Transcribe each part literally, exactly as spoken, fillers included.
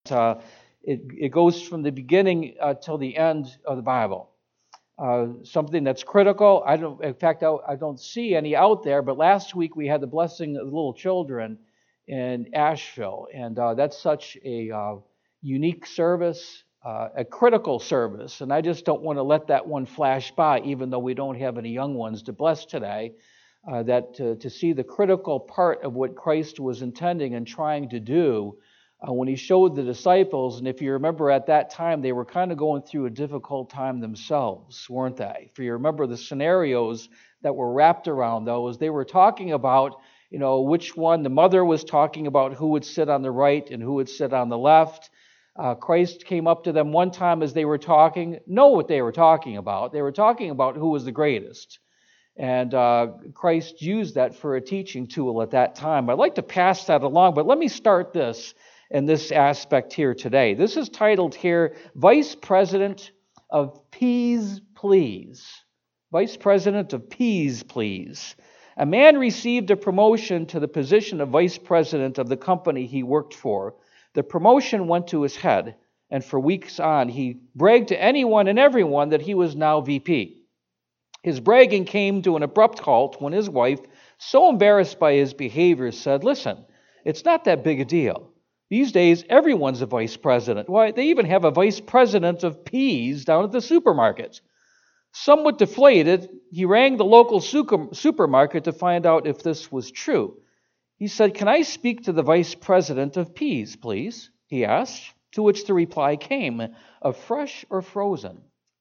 Uh, it, it goes from the beginning uh, till the end of the Bible. Uh, something that's critical. I don't. In fact, I, I don't see any out there. But last week we had the blessing of the little children in Asheville, and uh, that's such a uh, unique service, uh, a critical service. And I just don't want to let that one flash by, even though we don't have any young ones to bless today. Uh, that to, to see the critical part of what Christ was intending and trying to do. Uh, when he showed the disciples, and if you remember at that time, they were kind of going through a difficult time themselves, weren't they? If you remember the scenarios that were wrapped around those, they were talking about, you know, which one, the mother was talking about who would sit on the right and who would sit on the left. Uh, Christ came up to them one time as they were talking, know what they were talking about. They were talking about who was the greatest. And uh, Christ used that for a teaching tool at that time. I'd like to pass that along, but let me start this in this aspect here today. This is titled here, Vice President of Peas, Please. Vice President of Peas, Please. A man received a promotion to the position of Vice President of the company he worked for. The promotion went to his head, and for weeks on he bragged to anyone and everyone that he was now V P. His bragging came to an abrupt halt when his wife, so embarrassed by his behavior, said, "Listen, it's not that big a deal. These days, everyone's a vice president. Why, they even have a vice president of peas down at the supermarket." Somewhat deflated, he rang the local supermarket to find out if this was true. He said, "Can I speak to the vice president of peas, please?" he asked, to which the reply came, "Of fresh or frozen?"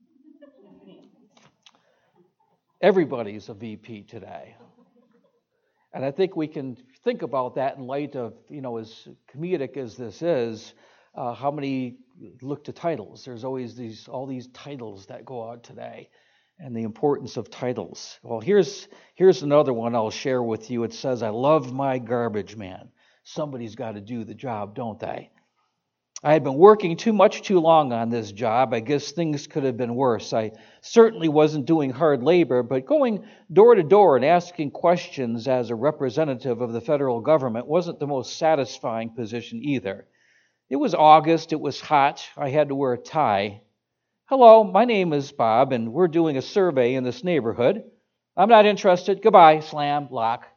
Everybody's a V P today. And I think we can think about that in light of, you know, as comedic as this is, uh, how many look to titles. There's always these all these titles that go out today, and the importance of titles. Well, here's here's another one I'll share with you. It says, "I love my garbage man." Somebody's got to do the job, don't they? I had been working too much too long on this job. I guess things could have been worse. I certainly wasn't doing hard labor, but going door to door and asking questions as a representative of the federal government wasn't the most satisfying position either. It was August. It was hot. I had to wear a tie. "Hello, my name is Bob, and we're doing a survey in this neighborhood. I'm not interested. Goodbye." Slam, lock.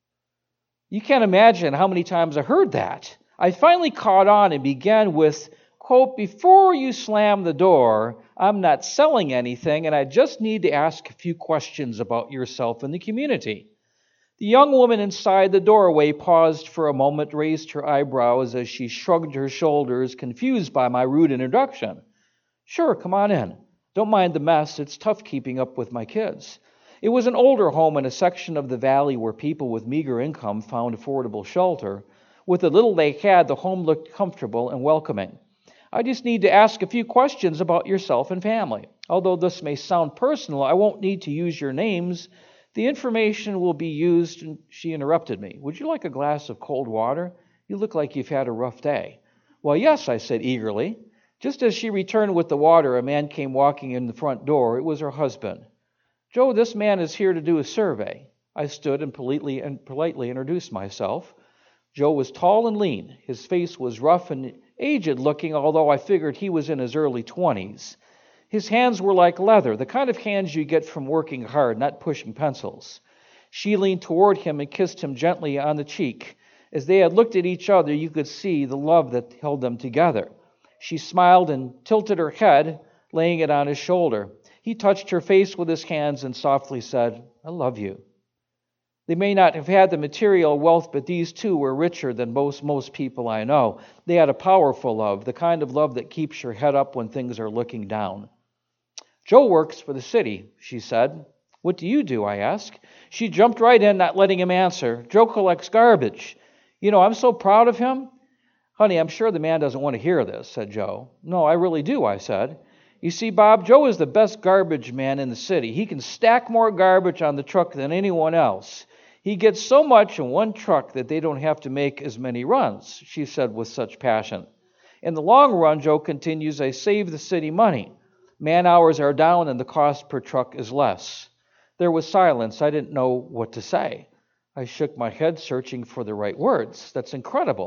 You can't imagine how many times I heard that. I finally caught on and began with, quote, "Before you slam the door, I'm not selling anything, and I just need to ask a few questions about yourself and the community." The young woman inside the doorway paused for a moment, raised her eyebrows as she shrugged her shoulders, confused by my rude introduction. "Sure, come on in. Don't mind the mess. It's tough keeping up with my kids." It was an older home in a section of the valley where people with meager income found affordable shelter. With the little they had, the home looked comfortable and welcoming. "I just need to ask a few questions about yourself and family. Although this may sound personal, I won't need to use your names. The information will be used," and she interrupted me. "Would you like a glass of cold water? You look like you've had a rough day." "Well, yes," I said eagerly. Just as she returned with the water, a man came walking in the front door. It was her husband. "Joe, this man is here to do a survey." I stood and politely and politely introduced myself. Joe was tall and lean. His face was rough and aged-looking, although I figured he was in his early twenties. His hands were like leather, the kind of hands you get from working hard, not pushing pencils. She leaned toward him and kissed him gently on the cheek. As they had looked at each other, you could see the love that held them together. She smiled and tilted her head, laying it on his shoulder. He touched her face with his hands and softly said, "I love you." They may not have had the material wealth, but these two were richer than most, most people I know. They had a powerful love, the kind of love that keeps your head up when things are looking down. "Joe works for the city," she said. "What do you do?" I asked. She jumped right in, not letting him answer. "Joe collects garbage. You know, I'm so proud of him." "Honey, I'm sure the man doesn't want to hear this," said Joe. "No, I really do," I said. "You see, Bob, Joe is the best garbage man in the city. He can stack more garbage on the truck than anyone else. He gets so much in one truck that they don't have to make as many runs," she said with such passion. "In the long run," Joe continues, "I save the city money. Man hours are down and the cost per truck is less." There was silence. I didn't know what to say. I shook my head, searching for the right words. That's incredible.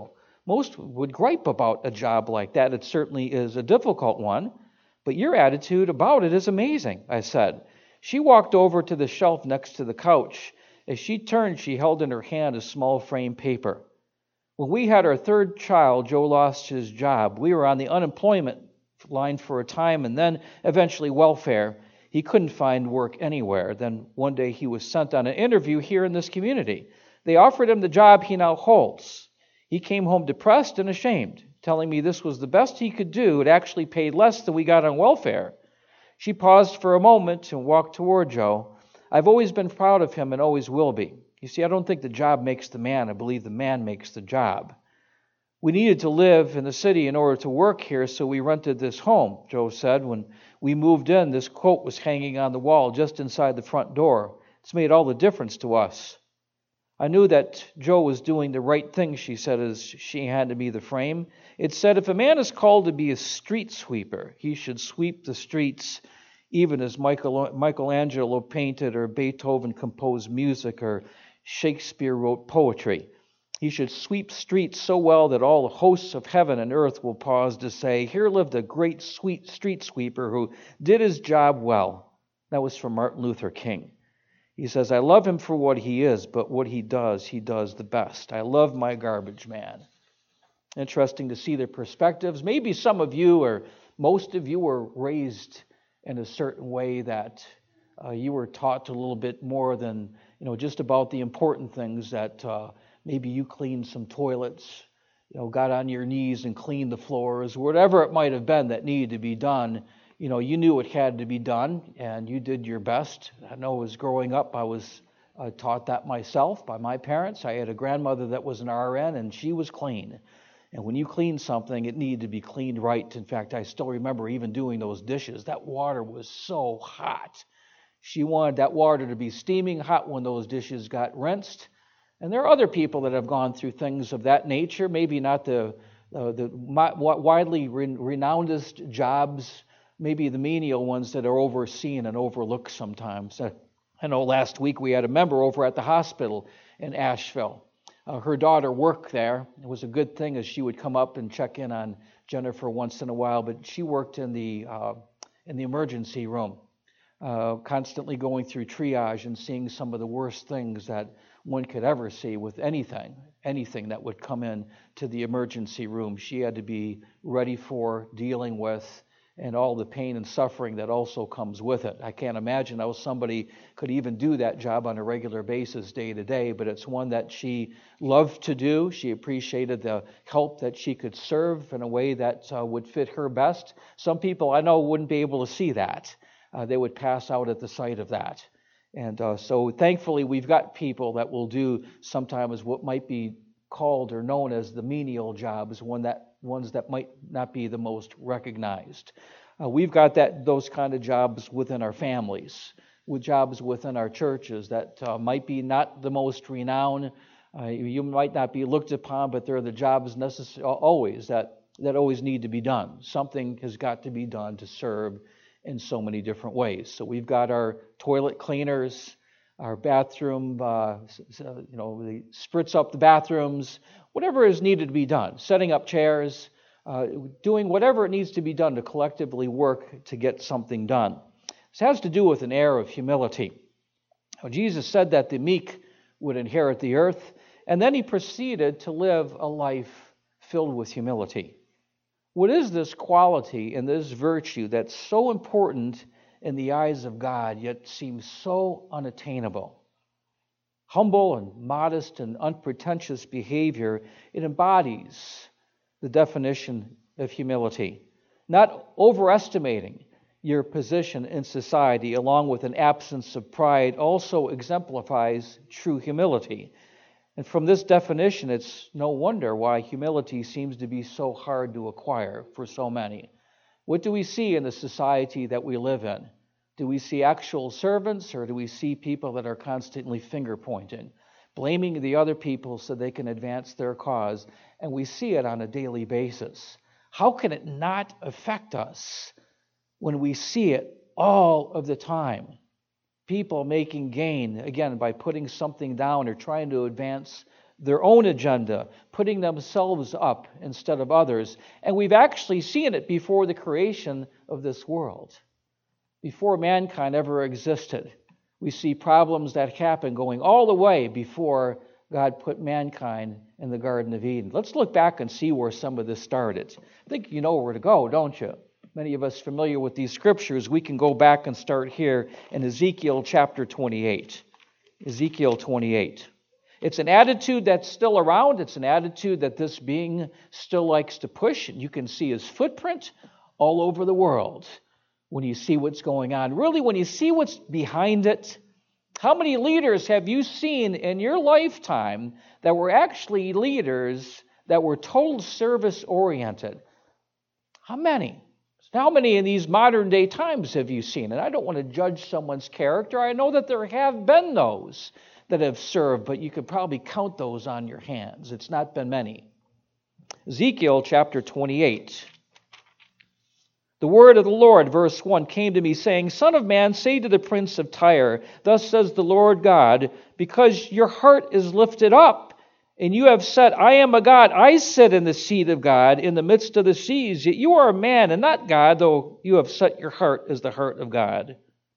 Most would gripe about a job like that. It certainly is a difficult one, but your attitude about it is amazing, I said. She walked over to the shelf next to the couch. As she turned, she held in her hand a small frame paper. When we had our third child, Joe lost his job. We were on the unemployment line for a time and then eventually welfare. He couldn't find work anywhere. Then one day he was sent on an interview here in this community. They offered him the job he now holds. He came home depressed and ashamed, telling me this was the best he could do. It actually paid less than we got on welfare. She paused for a moment and walked toward Joe. I've always been proud of him and always will be. You see, I don't think the job makes the man. I believe the man makes the job. We needed to live in the city in order to work here, so we rented this home, Joe said. When we moved in, this quote was hanging on the wall just inside the front door. It's made all the difference to us. I knew that Joe was doing the right thing, she said, as she handed me the frame. It said, if a man is called to be a street sweeper, he should sweep the streets, even as Michael, Michelangelo painted or Beethoven composed music or Shakespeare wrote poetry. He should sweep streets so well that all the hosts of heaven and earth will pause to say, here lived a great sweet street sweeper who did his job well. That was from Martin Luther King. He says, I love him for what he is, but what he does, he does the best. I love my garbage man. Interesting to see their perspectives. Maybe some of you or most of you were raised in a certain way that uh, you were taught a little bit more than, you know, just about the important things that uh, maybe you cleaned some toilets, you know, got on your knees and cleaned the floors, whatever it might have been that needed to be done. You know, you knew it had to be done, and you did your best. I know as growing up, I was uh, taught that myself by my parents. I had a grandmother that was an R N, and she was clean. And when you cleaned something, it needed to be cleaned right. In fact, I still remember even doing those dishes. That water was so hot. She wanted that water to be steaming hot when those dishes got rinsed. And there are other people that have gone through things of that nature, maybe not the, uh, the widely renownedest jobs, maybe the menial ones that are overseen and overlooked sometimes. I know last week we had a member over at the hospital in Asheville. Uh, her daughter worked there. It was a good thing as she would come up and check in on Jennifer once in a while, but she worked in the uh, in the emergency room, uh, constantly going through triage and seeing some of the worst things that one could ever see with anything, anything that would come in to the emergency room. She had to be ready for, dealing with, and all the pain and suffering that also comes with it. I can't imagine how somebody could even do that job on a regular basis day to day, but it's one that she loved to do. She appreciated the help that she could serve in a way that uh, would fit her best. Some people I know wouldn't be able to see that. Uh, they would pass out at the sight of that. And uh, so thankfully we've got people that will do sometimes what might be called or known as the menial jobs, one that ones that might not be the most recognized. Uh, we've got that those kind of jobs within our families, with jobs within our churches that uh, might be not the most renowned. Uh, you might not be looked upon, but they're the jobs necessary always that that always need to be done. Something has got to be done to serve in so many different ways. So we've got our toilet cleaners, our bathroom, uh, you know, they spritz up the bathrooms, whatever is needed to be done, setting up chairs, uh, doing whatever it needs to be done to collectively work to get something done. This has to do with an air of humility. Now, Jesus said that the meek would inherit the earth, and then he proceeded to live a life filled with humility. What is this quality and this virtue that's so important in the eyes of God, yet seems so unattainable? Humble and modest and unpretentious behavior, it embodies the definition of humility. Not overestimating your position in society, along with an absence of pride, also exemplifies true humility. And from this definition, it's no wonder why humility seems to be so hard to acquire for so many. What do we see in the society that we live in? Do we see actual servants, or do we see people that are constantly finger pointing, blaming the other people so they can advance their cause? And we see it on a daily basis. How can it not affect us when we see it all of the time? People making gain, again, by putting something down or trying to advance their own agenda, putting themselves up instead of others. And we've actually seen it before the creation of this world. Before mankind ever existed, we see problems that happen going all the way before God put mankind in the Garden of Eden. Let's look back and see where some of this started. I think you know where to go, don't you? Many of us familiar with these scriptures, we can go back and start here in Ezekiel chapter twenty-eight. Ezekiel twenty-eight. It's an attitude that's still around. It's an attitude that this being still likes to push. And you can see his footprint all over the world when you see what's going on. Really, when you see what's behind it, how many leaders have you seen in your lifetime that were actually leaders that were total service-oriented? How many? How many in these modern-day times have you seen? And I don't want to judge someone's character. I know that there have been those that have served, but you could probably count those on your hands. It's not been many. Ezekiel chapter twenty-eight. The word of the Lord, verse one, came to me, saying, Son of man, say to the prince of Tyre, Thus says the Lord God, because your heart is lifted up, and you have said, I am a God, I sit in the seat of God in the midst of the seas, yet you are a man and not God, though you have set your heart as the heart of God.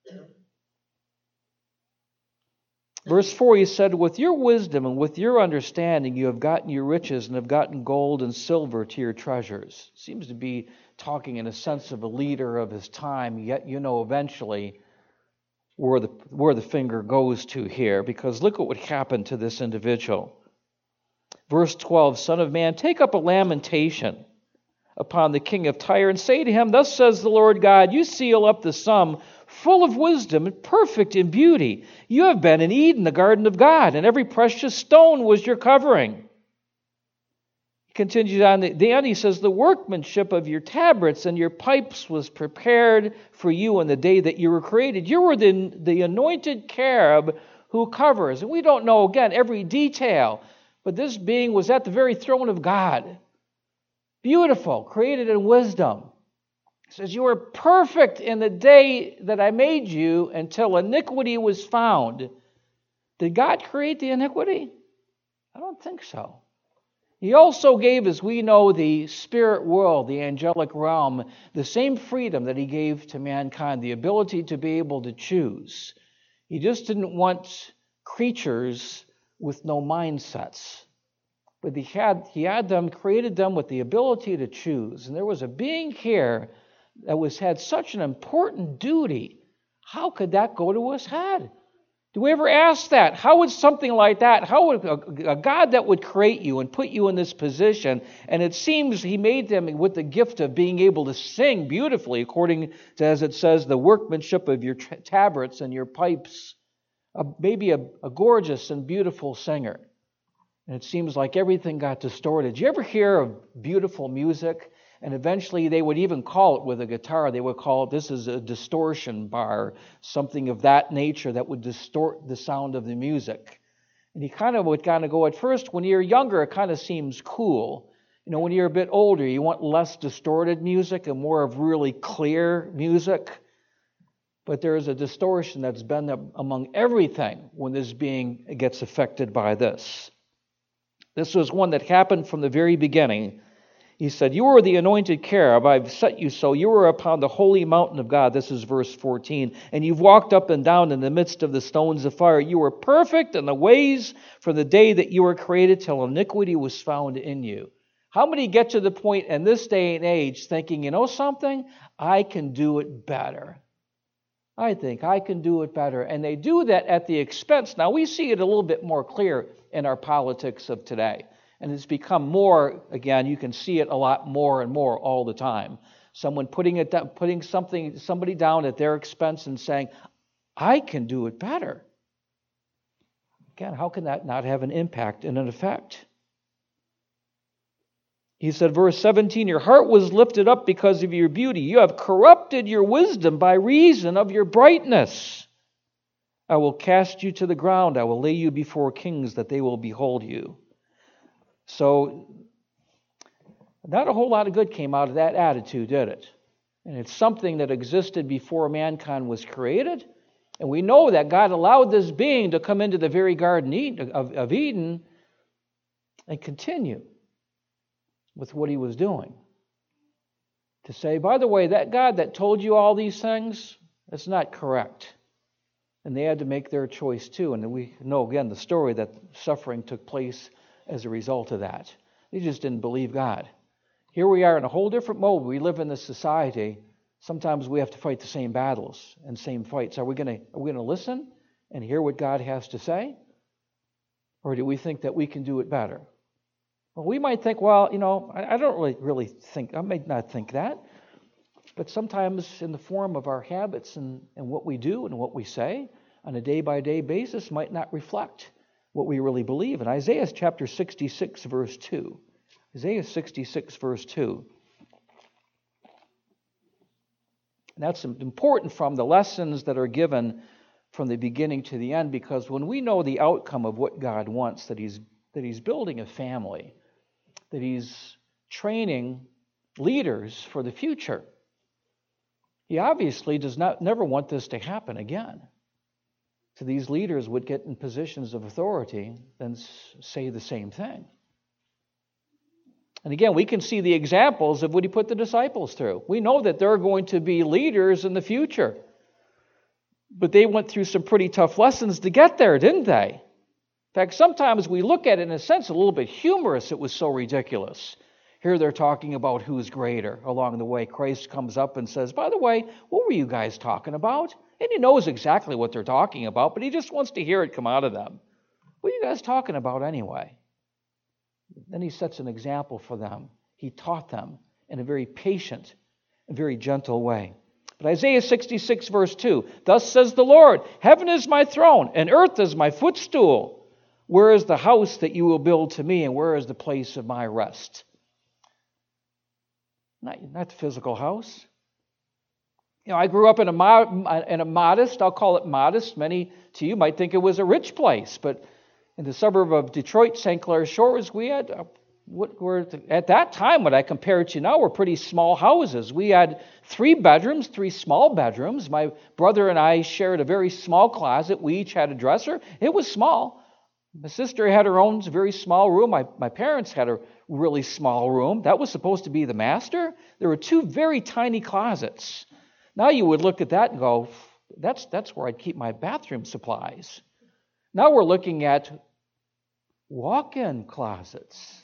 Verse four, he said, With your wisdom and with your understanding you have gotten your riches and have gotten gold and silver to your treasures. Seems to be talking in a sense of a leader of his time, yet you know eventually where the, where the finger goes to here, because look what would happen to this individual. Verse twelve, Son of man, take up a lamentation upon the king of Tyre and say to him, Thus says the Lord God, you seal up the sum, full of wisdom and perfect in beauty. You have been in Eden, the garden of God, and every precious stone was your covering. He continues on the end, he says, the workmanship of your tabrets and your pipes was prepared for you in the day that you were created. You were the, the anointed cherub who covers. And we don't know, again, every detail, but this being was at the very throne of God. Beautiful, created in wisdom. It says, you were perfect in the day that I made you until iniquity was found. Did God create the iniquity? I don't think so. He also gave, as we know, the spirit world, the angelic realm, the same freedom that he gave to mankind, the ability to be able to choose. He just didn't want creatures with no mindsets. But he had, he had them, created them with the ability to choose. And there was a being here that was had such an important duty. How could that go to his head? Do we ever ask that? How would something like that, how would a, a God that would create you and put you in this position, and it seems he made them with the gift of being able to sing beautifully, according to, as it says, the workmanship of your tabrets and your pipes, uh, maybe a, a gorgeous and beautiful singer. And it seems like everything got distorted. Did you ever hear of beautiful music? And eventually they would even call it with a guitar, they would call it, this is a distortion bar, something of that nature that would distort the sound of the music. And you kind of would kind of go, at first, when you're younger, it kind of seems cool. You know, when you're a bit older, you want less distorted music and more of really clear music. But there is a distortion that's been among everything when this being gets affected by this. This was one that happened from the very beginning. He said, you are the anointed cherub, I've set you so. You are upon the holy mountain of God. This is verse fourteen. And you've walked up and down in the midst of the stones of fire. You were perfect in the ways from the day that you were created till iniquity was found in you. How many get to the point in this day and age thinking, you know something? I can do it better. I think I can do it better. And they do that at the expense. Now, we see it a little bit more clear in our politics of today. And it's become more, again, you can see it a lot more and more all the time. Someone putting it down, putting something, somebody down at their expense and saying, I can do it better. Again, how can that not have an impact and an effect? He said, verse seventeen, your heart was lifted up because of your beauty. You have corrupted your wisdom by reason of your brightness. I will cast you to the ground. I will lay you before kings that they will behold you. So, not a whole lot of good came out of that attitude, did it? And it's something that existed before mankind was created. And we know that God allowed this being to come into the very Garden of Eden and continue with what he was doing. To say, by the way, that God that told you all these things, that's not correct. And they had to make their choice too. And we know, again, the story that suffering took place as a result of that. They just didn't believe God. Here we are in a whole different mode. We live in this society. Sometimes we have to fight the same battles and same fights. Are we going to are we going to listen and hear what God has to say? Or do we think that we can do it better? Well, we might think, well, you know, I, I don't really, really think, I might not think that. But sometimes in the form of our habits and, and what we do and what we say on a day-by-day basis might not reflect what we really believe. In Isaiah chapter sixty-six, verse two. Isaiah sixty-six, verse two. And that's important from the lessons that are given from the beginning to the end, because when we know the outcome of what God wants, that He's that He's building a family, that He's training leaders for the future, He obviously does not never want this to happen again. So these leaders would get in positions of authority and say the same thing. And again, we can see the examples of what He put the disciples through. We know that they're going to be leaders in the future. But they went through some pretty tough lessons to get there, didn't they? In fact, sometimes we look at it in a sense a little bit humorous. It was so ridiculous. Here they're talking about who's greater along the way. Christ comes up and says, by the way, what were you guys talking about? And He knows exactly what they're talking about, but He just wants to hear it come out of them. What are you guys talking about anyway? Then He sets an example for them. He taught them in a very patient and very gentle way. But Isaiah sixty-six, verse two, thus says the Lord, heaven is my throne, and earth is my footstool. Where is the house that you will build to me, and where is the place of my rest? Not, not the physical house. You know, I grew up in a, mo- in a modest, I'll call it modest. Many to you might think it was a rich place, but in the suburb of Detroit, Saint Clair Shores, we had, uh, what were at that time, what I compare it to now, were pretty small houses. We had three bedrooms, three small bedrooms. My brother and I shared a very small closet. We each had a dresser. It was small. My sister had her own very small room. My, my parents had a really small room. That was supposed to be the master. There were two very tiny closets. Now you would look at that and go, that's, that's where I'd keep my bathroom supplies. Now we're looking at walk-in closets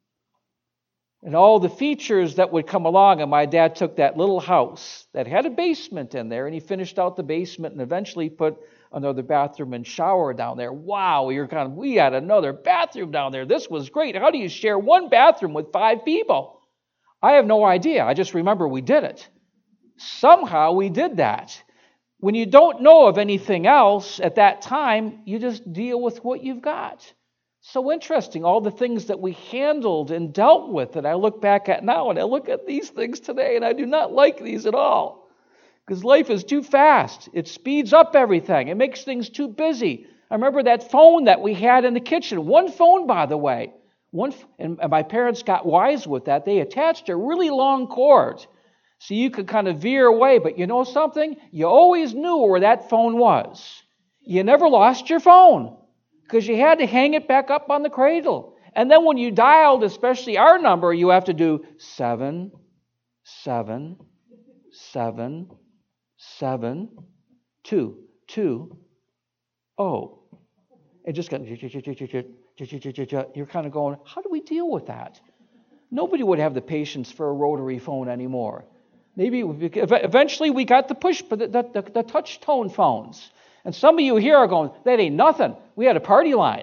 and all the features that would come along. And my dad took that little house that had a basement in there, and he finished out the basement and eventually put another bathroom and shower down there. Wow, you're kind of, we had another bathroom down there. This was great. How do you share one bathroom with five people? I have no idea. I just remember we did it. Somehow we did that. When you don't know of anything else at that time, you just deal with what you've got. So interesting, all the things that we handled and dealt with that I look back at now, and I look at these things today, and I do not like these at all. Because life is too fast. It speeds up everything. It makes things too busy. I remember that phone that we had in the kitchen. One phone, by the way. One, and my parents got wise with that. They attached a really long cord so you could kind of veer away. But you know something? You always knew where that phone was. You never lost your phone because you had to hang it back up on the cradle. And then when you dialed, especially our number, you have to do seven, seven, seven, seven, two, two, oh. It just got, you're kind of going, how do we deal with that? Nobody would have the patience for a rotary phone anymore. Maybe eventually we got the push, but the, the, the touch tone phones. And some of you here are going, that ain't nothing. We had a party line.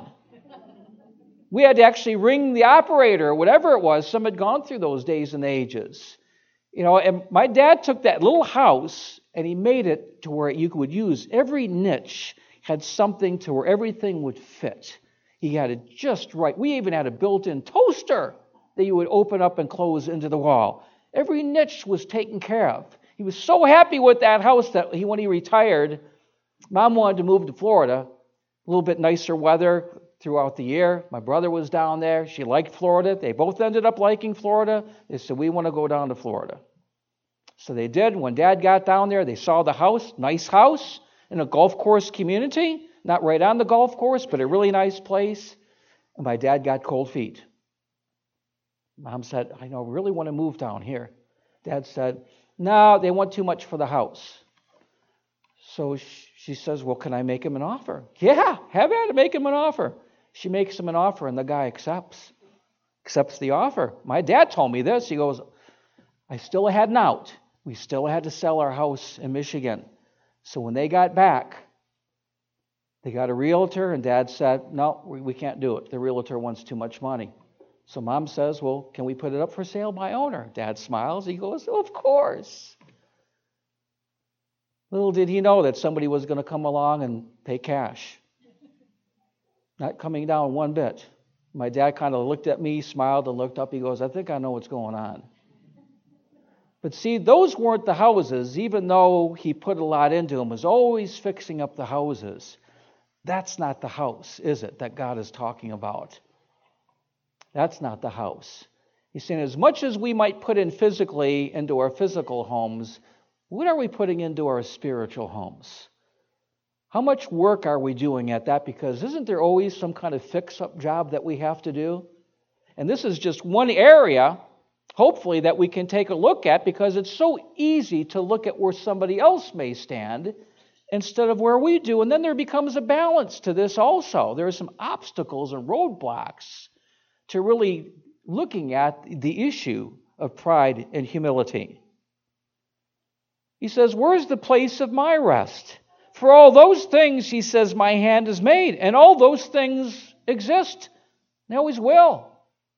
We had to actually ring the operator, or whatever it was. Some had gone through those days and ages. You know, and my dad took that little house and he made it to where you could use every niche had something to where everything would fit. He had it just right. We even had a built-in toaster that you would open up and close into the wall. Every niche was taken care of. He was so happy with that house that he, when he retired, Mom wanted to move to Florida. A little bit nicer weather throughout the year. My brother was down there. She liked Florida. They both ended up liking Florida. They said, we want to go down to Florida. So they did. When Dad got down there, they saw the house, nice house in a golf course community. Not right on the golf course, but a really nice place. And my dad got cold feet. Mom said, I know, really want to move down here. Dad said, no, they want too much for the house. So she says, well, can I make him an offer? Yeah, have at it, make him an offer. She makes him an offer, and the guy accepts. Accepts the offer. My dad told me this. He goes, I still had an out. We still had to sell our house in Michigan. So when they got back, they got a realtor, and Dad said, no, we can't do it. The realtor wants too much money. So Mom says, well, can we put it up for sale by owner? Dad smiles. He goes, oh, of course. Little did he know that somebody was going to come along and pay cash. Not coming down one bit. My dad kind of looked at me, smiled, and looked up. He goes, I think I know what's going on. But see, those weren't the houses. Even though he put a lot into them, was always fixing up the houses. That's not the house, is it, that God is talking about? That's not the house. He's saying as much as we might put in physically into our physical homes, what are we putting into our spiritual homes? How much work are we doing at that? Because isn't there always some kind of fix-up job that we have to do? And this is just one area, hopefully, that we can take a look at, because it's so easy to look at where somebody else may stand instead of where we do. And then there becomes a balance to this also. There are some obstacles and roadblocks to really looking at the issue of pride and humility. He says, where's the place of my rest? For all those things, he says, my hand has made, and all those things exist. They always will.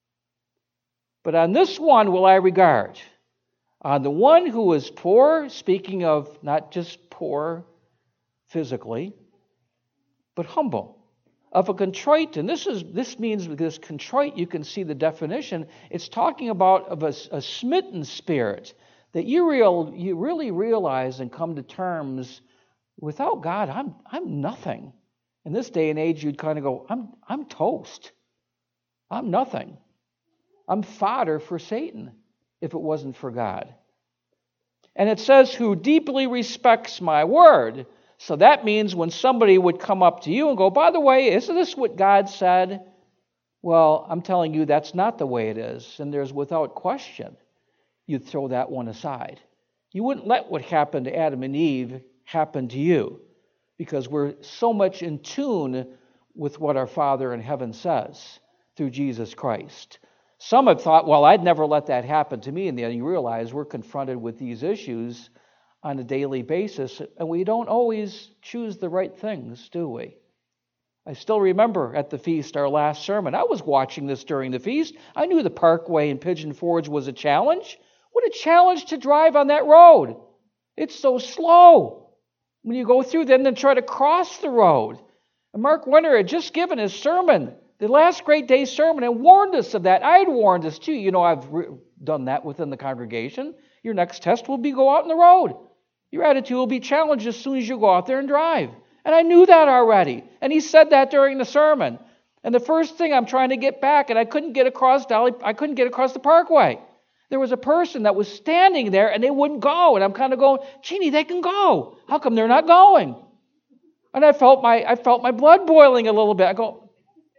But on this one will I regard. On the one who is poor, speaking of not just poor physically, but humble, of a contrite, and this is this means this contrite, you can see the definition, it's talking about of a, a smitten spirit, that you real you really realize and come to terms, without God, I'm I'm nothing. In this day and age, you'd kind of go, I'm I'm toast. I'm nothing. I'm fodder for Satan if it wasn't for God. And it says, who deeply respects my word. So that means when somebody would come up to you and go, by the way, isn't this what God said? Well, I'm telling you that's not the way it is. And there's without question, you'd throw that one aside. You wouldn't let what happened to Adam and Eve happen to you, because we're so much in tune with what our Father in heaven says through Jesus Christ. Some have thought, well, I'd never let that happen to me. And then you realize we're confronted with these issues on a daily basis, and we don't always choose the right things, do we? I still remember at the feast, our last sermon, I was watching this during the feast. I knew the Parkway in Pigeon Forge was a challenge. What a challenge to drive on that road. It's so slow when you go through them and try to cross the road. And Mark Winter had just given his sermon, the last great day sermon, and warned us of that. I had warned us too. You know, I've re- done that within the congregation. Your next test will be go out on the road. Your attitude will be challenged as soon as you go out there and drive. And I knew that already. And he said that during the sermon. And the first thing, I'm trying to get back, and I couldn't get across Dolly, I couldn't get across the Parkway. There was a person that was standing there, and they wouldn't go. And I'm kind of going, Jeannie, they can go. How come they're not going? And I felt my I felt my blood boiling a little bit. I go,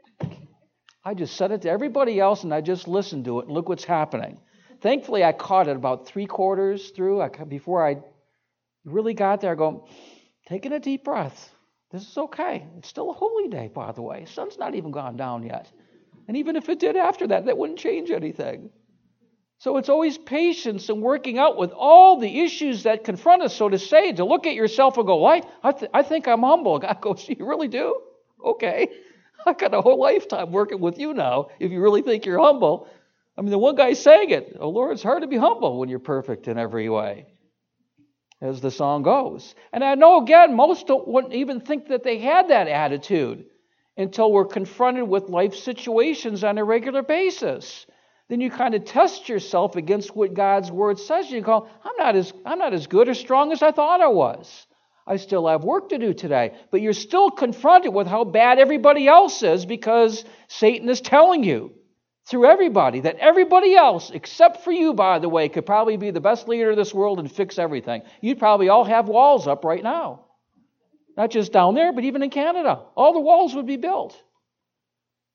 I just said it to everybody else, and I just listened to it, and look what's happening. Thankfully, I caught it about three quarters through. I, before I really got there, I go, taking a deep breath. This is okay. It's still a holy day, by the way. Sun's not even gone down yet. And even if it did after that, that wouldn't change anything. So it's always patience and working out with all the issues that confront us, so to say, to look at yourself and go, well, I, I, th- I think I'm humble. God goes, you really do? Okay. I've got a whole lifetime working with you now, if you really think you're humble. I mean, the one guy sang it, oh, Lord, it's hard to be humble when you're perfect in every way, as the song goes. And I know, again, most don't wouldn't even think that they had that attitude until we're confronted with life situations on a regular basis. Then you kind of test yourself against what God's Word says. You go, I'm not as I'm not as good or strong as I thought I was. I still have work to do today. But you're still confronted with how bad everybody else is, because Satan is telling you through everybody that everybody else, except for you, by the way, could probably be the best leader of this world and fix everything. You'd probably all have walls up right now. Not just down there, but even in Canada. All the walls would be built.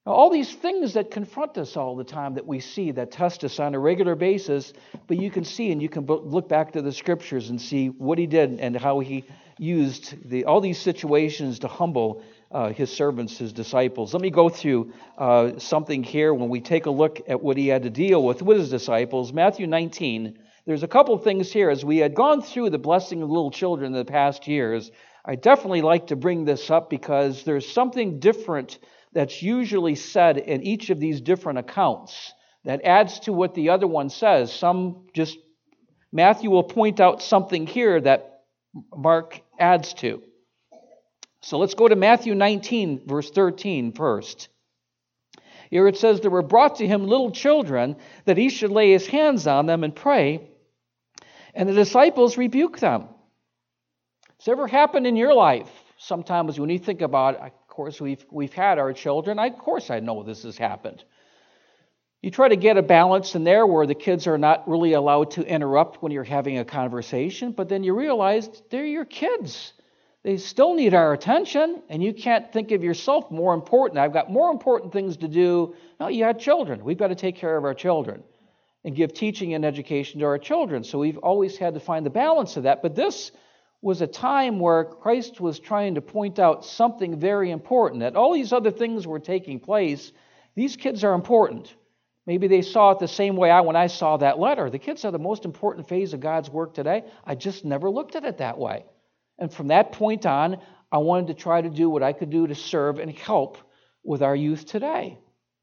Now, all these things that confront us all the time that we see, that test us on a regular basis, but you can see and you can look back to the Scriptures and see what he did and how he used the, all these situations to humble uh, his servants, his disciples. Let me go through uh, something here when we take a look at what he had to deal with with his disciples. Matthew nineteen, there's a couple things here. As we had gone through the blessing of little children in the past years, I definitely like to bring this up because there's something different that's usually said in each of these different accounts that adds to what the other one says. Some just, Matthew will point out something here that Mark adds to. So let's go to Matthew nineteen, verse thirteen first. Here it says, there were brought to him little children that he should lay his hands on them and pray, and the disciples rebuked them. Has it ever happened in your life? Sometimes when you think about, of course, we've we've had our children. I, of course, I know this has happened. You try to get a balance in there where the kids are not really allowed to interrupt when you're having a conversation, but then you realize they're your kids. They still need our attention, and you can't think of yourself more important. I've got more important things to do. No, you had children. We've got to take care of our children and give teaching and education to our children. So we've always had to find the balance of that. But this was a time where Christ was trying to point out something very important, that all these other things were taking place. These kids are important. Maybe they saw it the same way I when I saw that letter. The kids are the most important phase of God's work today. I just never looked at it that way. And from that point on, I wanted to try to do what I could do to serve and help with our youth today.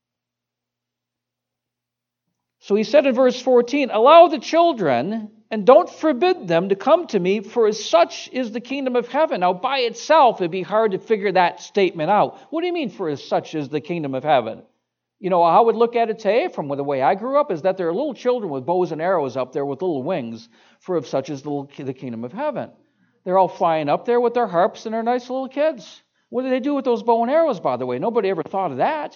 So he said in verse fourteen, allow the children and don't forbid them to come to me, for as such is the kingdom of heaven. Now, by itself, it'd be hard to figure that statement out. What do you mean, for as such is the kingdom of heaven? You know, I would look at it today from the way I grew up is that there are little children with bows and arrows up there with little wings, for of such is the, the kingdom of heaven. They're all flying up there with their harps and their nice little kids. What do they do with those bow and arrows, by the way? Nobody ever thought of that.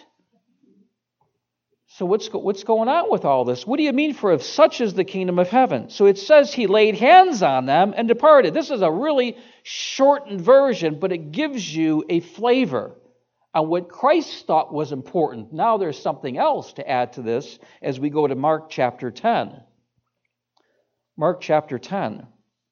So what's, what's going on with all this? What do you mean for if such is the kingdom of heaven? So it says he laid hands on them and departed. This is a really shortened version, but it gives you a flavor on what Christ thought was important. Now there's something else to add to this as we go to Mark chapter ten. Mark chapter ten.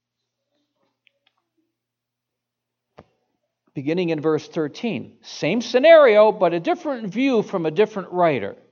Beginning in verse thirteen. Same scenario, but a different view from a different writer. It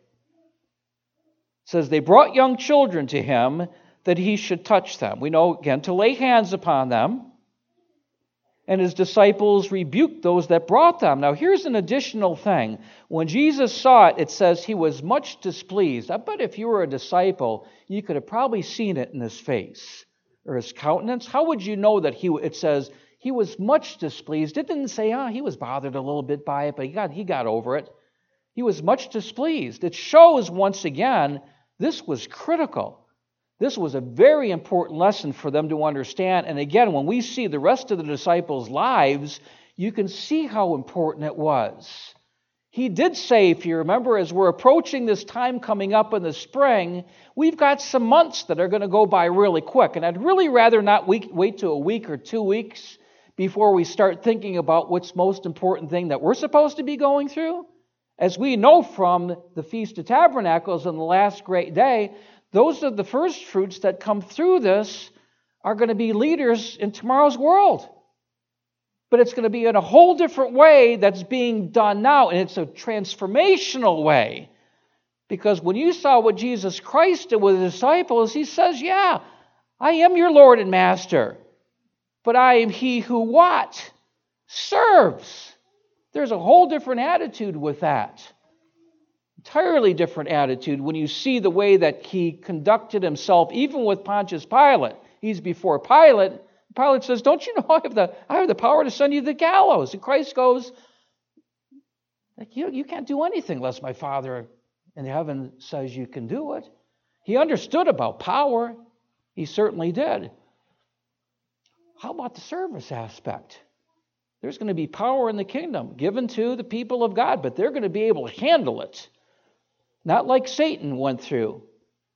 says, they brought young children to him that he should touch them. We know, again, to lay hands upon them. And his disciples rebuked those that brought them. Now, here's an additional thing. When Jesus saw it, it says he was much displeased. I bet if you were a disciple, you could have probably seen it in his face or his countenance. How would you know that he, it says, he was much displeased? It didn't say, ah, oh, he was bothered a little bit by it, but he got, he got over it. He was much displeased. It shows, once again, this was critical. This was a very important lesson for them to understand. And again, when we see the rest of the disciples' lives, you can see how important it was. He did say, if you remember, as we're approaching this time coming up in the spring, we've got some months that are going to go by really quick. And I'd really rather not wait to a week or two weeks before we start thinking about what's most important thing that we're supposed to be going through. As we know from the Feast of Tabernacles on the last great day, those are the first fruits that come through this are going to be leaders in tomorrow's world. But it's going to be in a whole different way that's being done now. And it's a transformational way. Because when you saw what Jesus Christ did with his disciples, he says, yeah, I am your Lord and Master. But I am he who what? Serves. There's a whole different attitude with that. Entirely different attitude when you see the way that he conducted himself, even with Pontius Pilate. He's before Pilate. Pilate says, don't you know I have the, I have the power to send you to the gallows? And Christ goes, like, you, you can't do anything unless my Father in heaven says you can do it. He understood about power. He certainly did. How about the service aspect? There's going to be power in the kingdom given to the people of God, but they're going to be able to handle it. Not like Satan went through.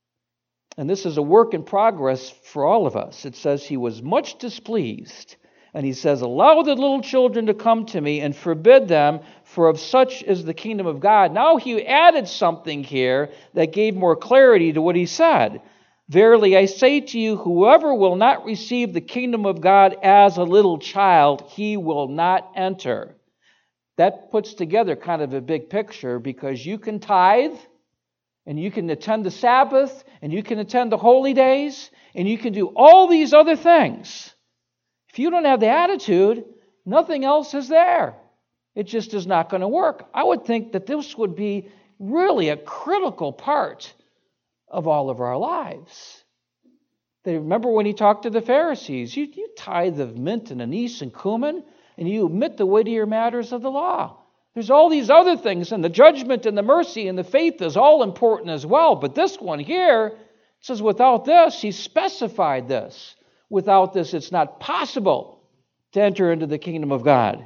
And this is a work in progress for all of us. It says he was much displeased. And he says, allow the little children to come to me and forbid them, for of such is the kingdom of God. Now he added something here that gave more clarity to what he said. Verily I say to you, whoever will not receive the kingdom of God as a little child, he will not enter. That puts together kind of a big picture, because you can tithe, and you can attend the Sabbath, and you can attend the holy days, and you can do all these other things. If you don't have the attitude, nothing else is there. It just is not going to work. I would think that this would be really a critical part of all of our lives. They remember when he talked to the Pharisees, you, you tithe of mint and anise and cumin, and you omit the weightier matters of the law. There's all these other things, and the judgment and the mercy and the faith is all important as well. But this one here says without this, he specified this. Without this, it's not possible to enter into the kingdom of God.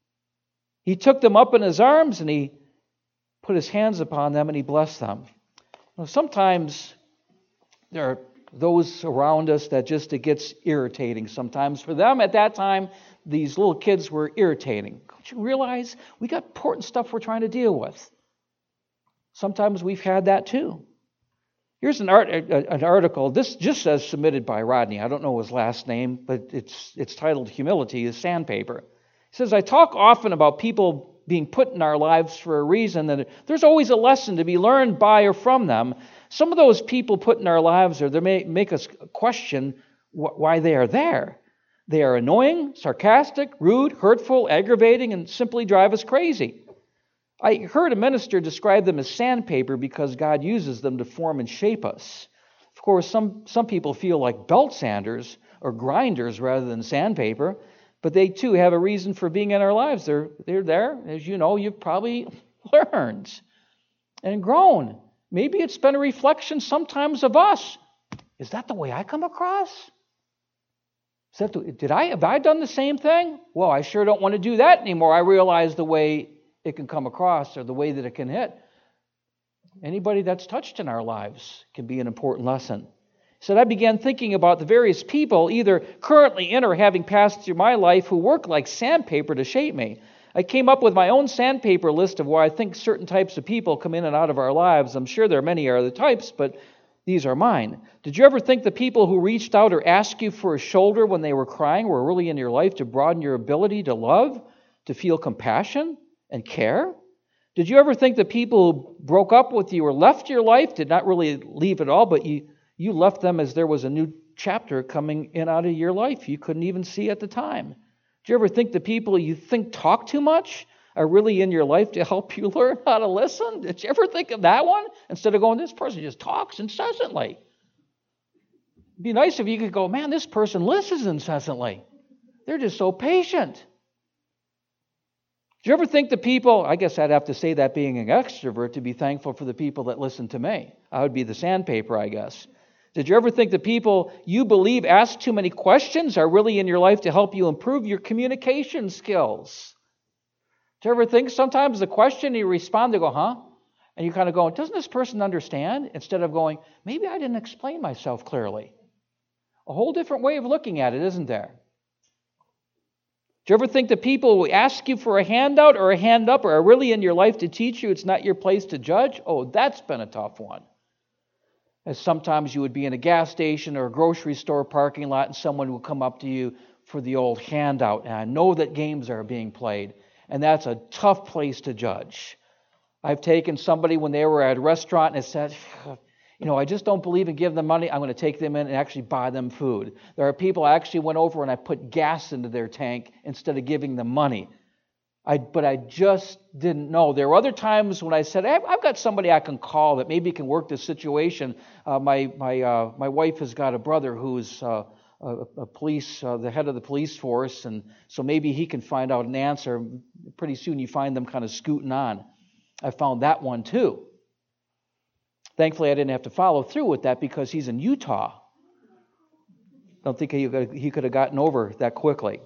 He took them up in his arms and he put his hands upon them and he blessed them. Now, sometimes there are those around us that just it gets irritating sometimes. For them at that time, these little kids were irritating. Don't you realize we got important stuff we're trying to deal with? Sometimes we've had that too. Here's an, art, an article. This just says submitted by Rodney. I don't know his last name, but it's it's titled Humility is Sandpaper. He says, I talk often about people being put in our lives for a reason, that there's always a lesson to be learned by or from them. Some of those people put in our lives, or they may make us question wh- why they are there. They are annoying, sarcastic, rude, hurtful, aggravating, and simply drive us crazy. I heard a minister describe them as sandpaper because God uses them to form and shape us. Of course, some, some people feel like belt sanders or grinders rather than sandpaper, but they too have a reason for being in our lives. They're, they're there, as you know, you've probably learned and grown. Maybe it's been a reflection sometimes of us. Is that the way I come across? Is that the, did I, have I done the same thing? Well, I sure don't want to do that anymore. I realize the way it can come across or the way that it can hit. Anybody that's touched in our lives can be an important lesson. He said, I began thinking about the various people, either currently in or having passed through my life, who work like sandpaper to shape me. I came up with my own sandpaper list of why I think certain types of people come in and out of our lives. I'm sure there are many other types, but these are mine. Did you ever think the people who reached out or asked you for a shoulder when they were crying were really in your life to broaden your ability to love, to feel compassion and care? Did you ever think the people who broke up with you or left your life did not really leave at all, but you, you left them as there was a new chapter coming in out of your life you couldn't even see at the time? Did you ever think the people you think talk too much are really in your life to help you learn how to listen? Did you ever think of that one? Instead of going, this person just talks incessantly. It'd be nice if you could go, man, this person listens incessantly. They're just so patient. Did you ever think the people, I guess I'd have to say that being an extrovert, to be thankful for the people that listen to me. I would be the sandpaper, I guess. Did you ever think the people you believe ask too many questions are really in your life to help you improve your communication skills? Did you ever think sometimes the question you respond, they go, huh? And you kind of go, doesn't this person understand? Instead of going, maybe I didn't explain myself clearly. A whole different way of looking at it, isn't there? Do you ever think the people who ask you for a handout or a hand up are really in your life to teach you it's not your place to judge? Oh, that's been a tough one. As sometimes you would be in a gas station or a grocery store parking lot and someone would come up to you for the old handout. And I know that games are being played, and that's a tough place to judge. I've taken somebody when they were at a restaurant and said, you know, I just don't believe in giving them money. I'm going to take them in and actually buy them food. There are people I actually went over and I put gas into their tank instead of giving them money. I, but I just didn't know. There were other times when I said, hey, I've got somebody I can call that maybe can work this situation. Uh, my my uh, my wife has got a brother who's uh, a, a police, uh, the head of the police force, and so maybe he can find out an answer. Pretty soon you find them kind of scooting on. I found that one too. Thankfully, I didn't have to follow through with that because he's in Utah. Don't think he could, he could have gotten over that quickly.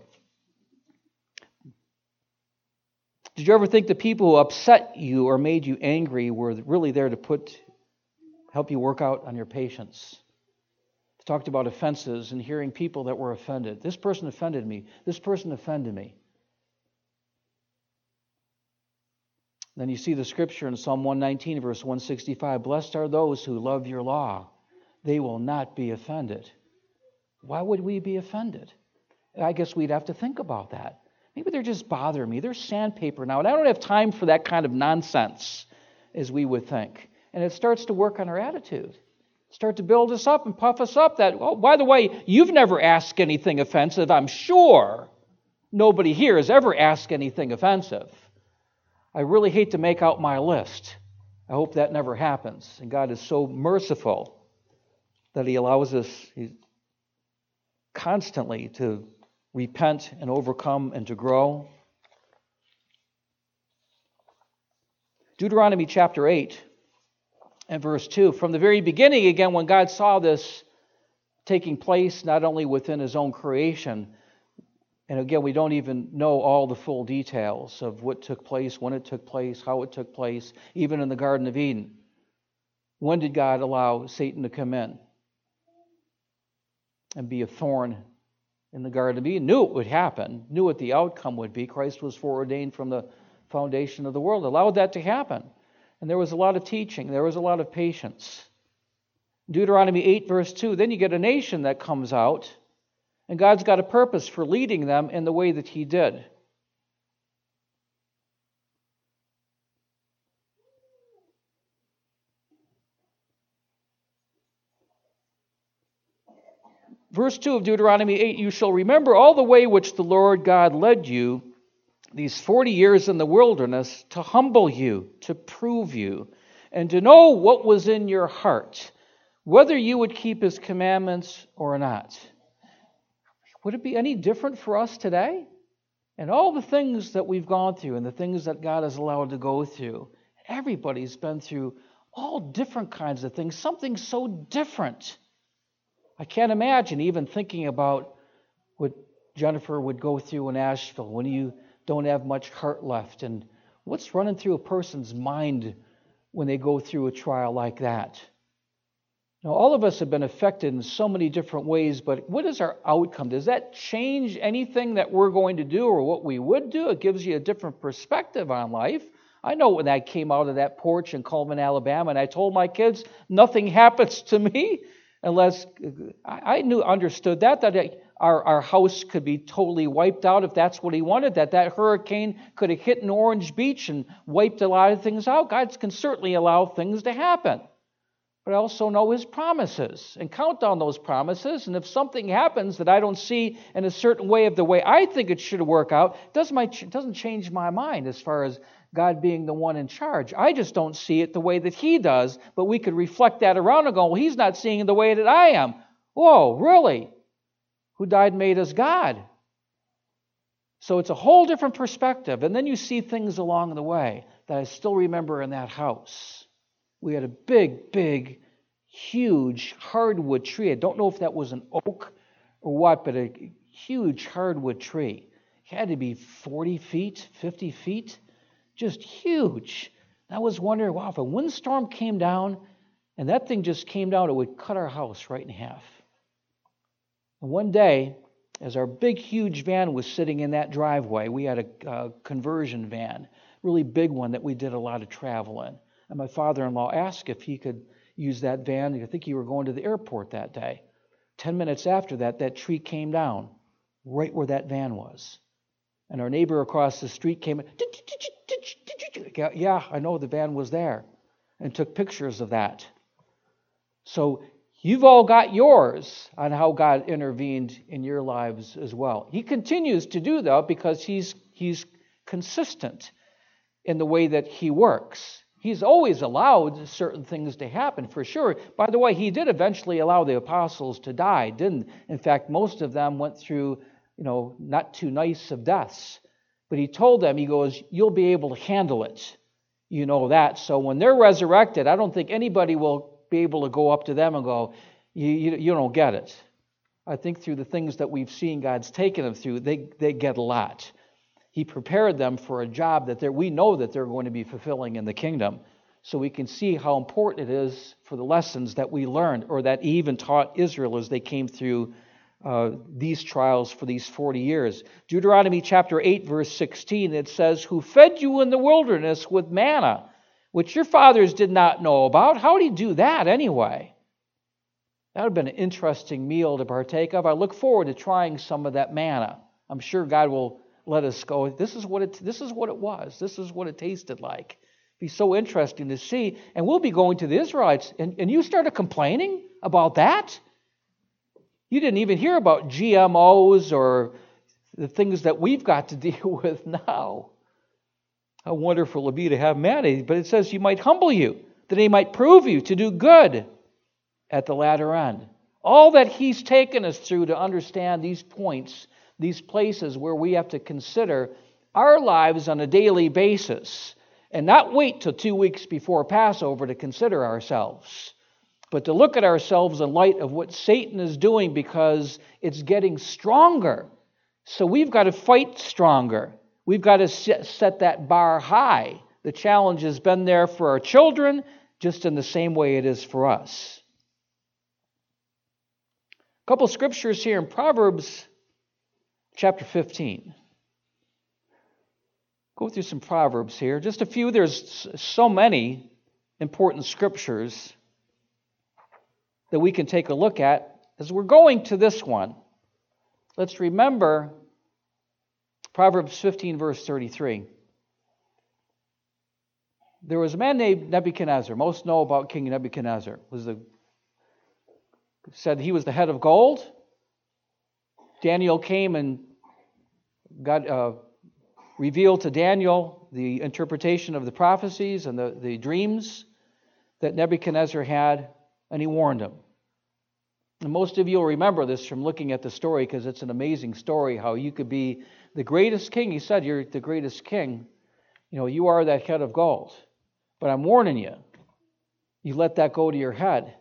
Did you ever think the people who upset you or made you angry were really there to put, help you work out on your patience? To talked about offenses and hearing people that were offended. This person offended me. This person offended me. Then you see the scripture in Psalm one nineteen, verse one sixty-five. Blessed are those who love your law. They will not be offended. Why would we be offended? I guess we'd have to think about that. Maybe they're just bothering me. They're sandpaper now, and I don't have time for that kind of nonsense, as we would think. And it starts to work on our attitude. Start to build us up and puff us up that, oh, by the way, you've never asked anything offensive. I'm sure nobody here has ever asked anything offensive. I really hate to make out my list. I hope that never happens. And God is so merciful that He allows us constantly to repent and overcome and to grow. Deuteronomy chapter eight and verse two. From the very beginning, again, when God saw this taking place, not only within His own creation, and again, we don't even know all the full details of what took place, when it took place, how it took place, even in the Garden of Eden. When did God allow Satan to come in and be a thorn in the Garden of Eden? Knew it would happen, knew what the outcome would be. Christ was foreordained from the foundation of the world, allowed that to happen. And there was a lot of teaching, there was a lot of patience. Deuteronomy eight, verse two, then you get a nation that comes out, and God's got a purpose for leading them in the way that He did. Verse two of Deuteronomy eight, you shall remember all the way which the Lord God led you these forty years in the wilderness to humble you, to prove you, and to know what was in your heart, whether you would keep His commandments or not. Would it be any different for us today? And all the things that we've gone through and the things that God has allowed to go through, everybody's been through all different kinds of things, something so different. I can't imagine even thinking about what Jennifer would go through in Asheville when you don't have much heart left, and what's running through a person's mind when they go through a trial like that. Now, all of us have been affected in so many different ways, but what is our outcome? Does that change anything that we're going to do or what we would do? It gives you a different perspective on life. I know when I came out of that porch in Cullman, Alabama, and I told my kids, nothing happens to me unless I knew, understood that, that our, our house could be totally wiped out if that's what He wanted, that that hurricane could have hit an Orange Beach and wiped a lot of things out. God can certainly allow things to happen. But I also know His promises and count on those promises. And if something happens that I don't see in a certain way of the way I think it should work out, it doesn't, my, doesn't change my mind as far as God being the one in charge. I just don't see it the way that He does, but we could reflect that around and go, well, He's not seeing it the way that I am. Whoa, really? Who died and made us God? So it's a whole different perspective. And then you see things along the way that I still remember in that house. We had a big, big, huge hardwood tree. I don't know if that was an oak or what, but a huge hardwood tree. It had to be forty feet, fifty feet. Just huge. I was wondering, wow, if a windstorm came down and that thing just came down, it would cut our house right in half. And one day, as our big, huge van was sitting in that driveway, we had a, a conversion van, really big one that we did a lot of travel in. And my father-in-law asked if he could use that van. I think you were going to the airport that day. Ten minutes after that, that tree came down right where that van was. And our neighbor across the street came in. Yeah, I know the van was there. And took pictures of that. So you've all got yours on how God intervened in your lives as well. He continues to do that because he's, he's consistent in the way that He works. He's always allowed certain things to happen, for sure. By the way, He did eventually allow the apostles to die, didn't? In fact, most of them went through, you know, not too nice of deaths. But He told them, He goes, you'll be able to handle it. You know that. So when they're resurrected, I don't think anybody will be able to go up to them and go, you, you, you don't get it. I think through the things that we've seen God's taken them through, they, they get a lot. He prepared them for a job that we know that they're going to be fulfilling in the kingdom. so we can see how important it is for the lessons that we learned, or that he even taught Israel as they came through uh, these trials for these forty years. Deuteronomy chapter eight, verse sixteen, it says, "Who fed you in the wilderness with manna, which your fathers did not know about?" How did he do that anyway? That would have been an interesting meal to partake of. I look forward to trying some of that manna. I'm sure God will let us go, this is what it, this is what it was. This is what it tasted like. It'd be so interesting to see. And we'll be going to the Israelites, and, and you started complaining about that? You didn't even hear about G M Os or the things that we've got to deal with now. How wonderful it would be to have manna. But it says he might humble you, that he might prove you to do good at the latter end. All that he's taken us through to understand these points, these places where we have to consider our lives on a daily basis, and not wait till two weeks before Passover to consider ourselves, but to look at ourselves in light of what Satan is doing, because it's getting stronger. So we've got to fight stronger. We've got to set that bar high. The challenge has been there for our children, just in the same way it is for us. A couple scriptures here in Proverbs chapter fifteen. Go through some Proverbs here. Just a few. There's so many important scriptures that we can take a look at. As we're going to this one, let's remember Proverbs fifteen, verse thirty-three. There was a man named Nebuchadnezzar. Most know about King Nebuchadnezzar. Was the said he was the head of gold. Daniel came and God uh, revealed to Daniel the interpretation of the prophecies and the, the dreams that Nebuchadnezzar had, and he warned him. And most of you will remember this from looking at the story, because it's an amazing story how you could be the greatest king. He said, "You're the greatest king. You know, you are that head of gold. But I'm warning you, you let that go to your head,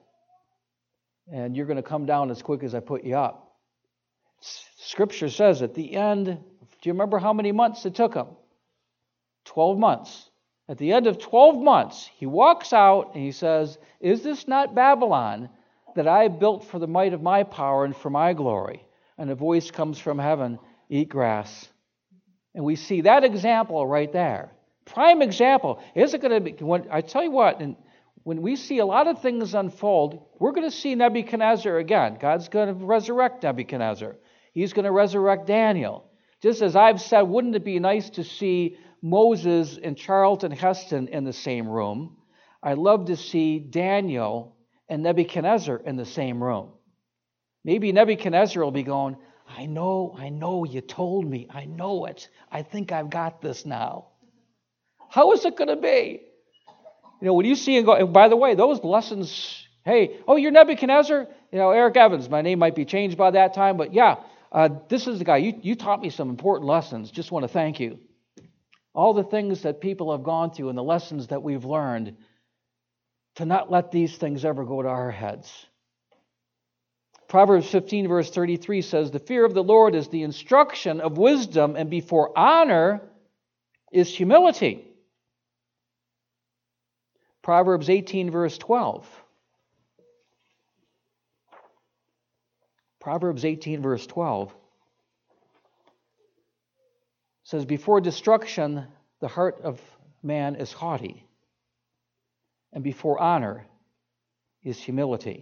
and you're going to come down as quick as I put you up." Scripture says at the end, do you remember how many months it took him? Twelve months. At the end of twelve months, he walks out and he says, "Is this not Babylon that I built for the might of my power and for my glory?" And a voice comes from heaven, "Eat grass." And we see that example right there. Prime example. Is it going to be, when, I tell you what, and when we see a lot of things unfold, we're going to see Nebuchadnezzar again. God's going to resurrect Nebuchadnezzar. He's going to resurrect Daniel. Just as I've said, wouldn't it be nice to see Moses and Charlton Heston in the same room? I'd love to see Daniel and Nebuchadnezzar in the same room. Maybe Nebuchadnezzar will be going, I know, I know you told me. I know it. I think I've got this now. How is it going to be? You know, when you see him go, and by the way, those lessons, hey, oh, you're Nebuchadnezzar? You know, Eric Evans, my name might be changed by that time, but yeah, uh, this is the guy. You, you taught me some important lessons. Just want to thank you. All the things that people have gone through and the lessons that we've learned, to not let these things ever go to our heads. Proverbs fifteen, verse thirty-three says, "The fear of the Lord is the instruction of wisdom, and before honor is humility." Proverbs eighteen, verse twelve. Proverbs eighteen, verse twelve says, "Before destruction, the heart of man is haughty, and before honor is humility."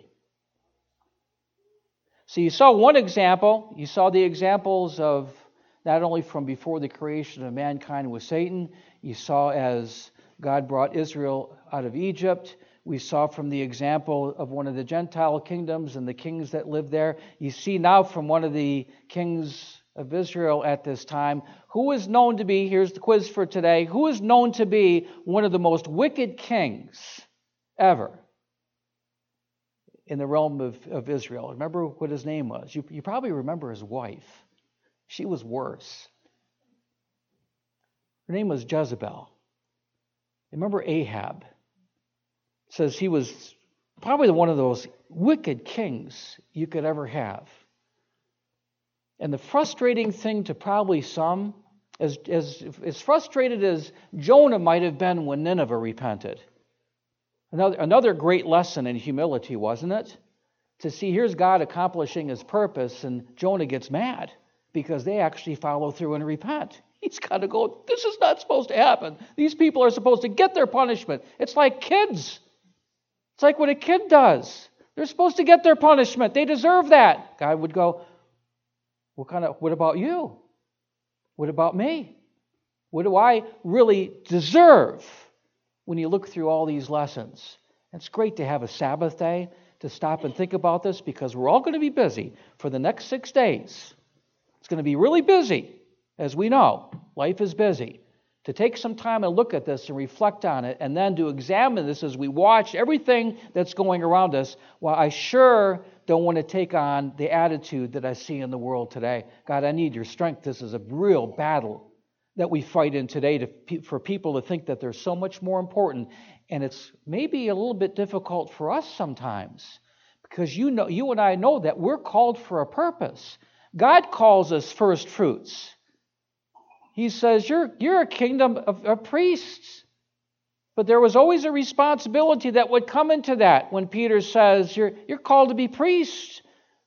So you saw one example. You saw the examples of not only from before the creation of mankind with Satan. You saw as God brought Israel out of Egypt. We saw from the example of one of the Gentile kingdoms and the kings that lived there. You see now from one of the kings of Israel at this time, who is known to be, here's the quiz for today, who is known to be one of the most wicked kings ever in the realm of, of Israel. Remember what his name was? You, you probably remember his wife. She was worse. Her name was Jezebel. Remember Ahab? It says he was probably one of those wicked kings you could ever have. And the frustrating thing to probably some, as, as, as frustrated as Jonah might have been when Nineveh repented, Another, another great lesson in humility, wasn't it? To see here's God accomplishing his purpose, and Jonah gets mad because they actually follow through and repent. He's got to go, this is not supposed to happen. These people are supposed to get their punishment. It's like kids. It's like what a kid does. They're supposed to get their punishment. They deserve that. God would go, what kind of, what about you? What about me? What do I really deserve? When you look through all these lessons, it's great to have a Sabbath day to stop and think about this, because we're all going to be busy for the next six days. It's going to be really busy, as we know. Life is busy. To take some time and look at this and reflect on it, and then to examine this as we watch everything that's going around us, well, I sure don't want to take on the attitude that I see in the world today. God, I need your strength. This is a real battle that we fight in today to, for people to think that they're so much more important. And it's maybe a little bit difficult for us sometimes, because you know, you and I know that we're called for a purpose. God calls us first fruits. He says, you're, you're a kingdom of, of priests. But there was always a responsibility that would come into that when Peter says, you're, you're called to be priests,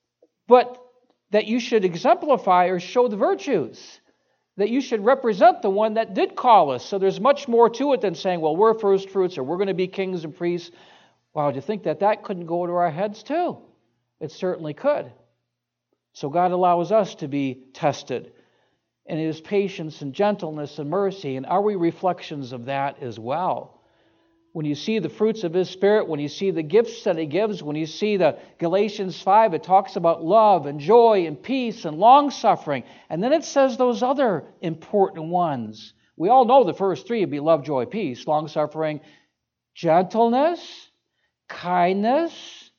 but that you should exemplify or show the virtues, that you should represent the one that did call us. So there's much more to it than saying, well, we're first fruits or we're going to be kings and priests. Wow, do you think that that couldn't go to our heads too? It certainly could. So God allows us to be tested in his patience and gentleness and mercy. And are we reflections of that as well? When you see the fruits of his Spirit, when you see the gifts that he gives, when you see the Galatians five, it talks about love and joy and peace and long-suffering. And then it says those other important ones. We all know the first three would be love, joy, peace, long-suffering, gentleness, kindness,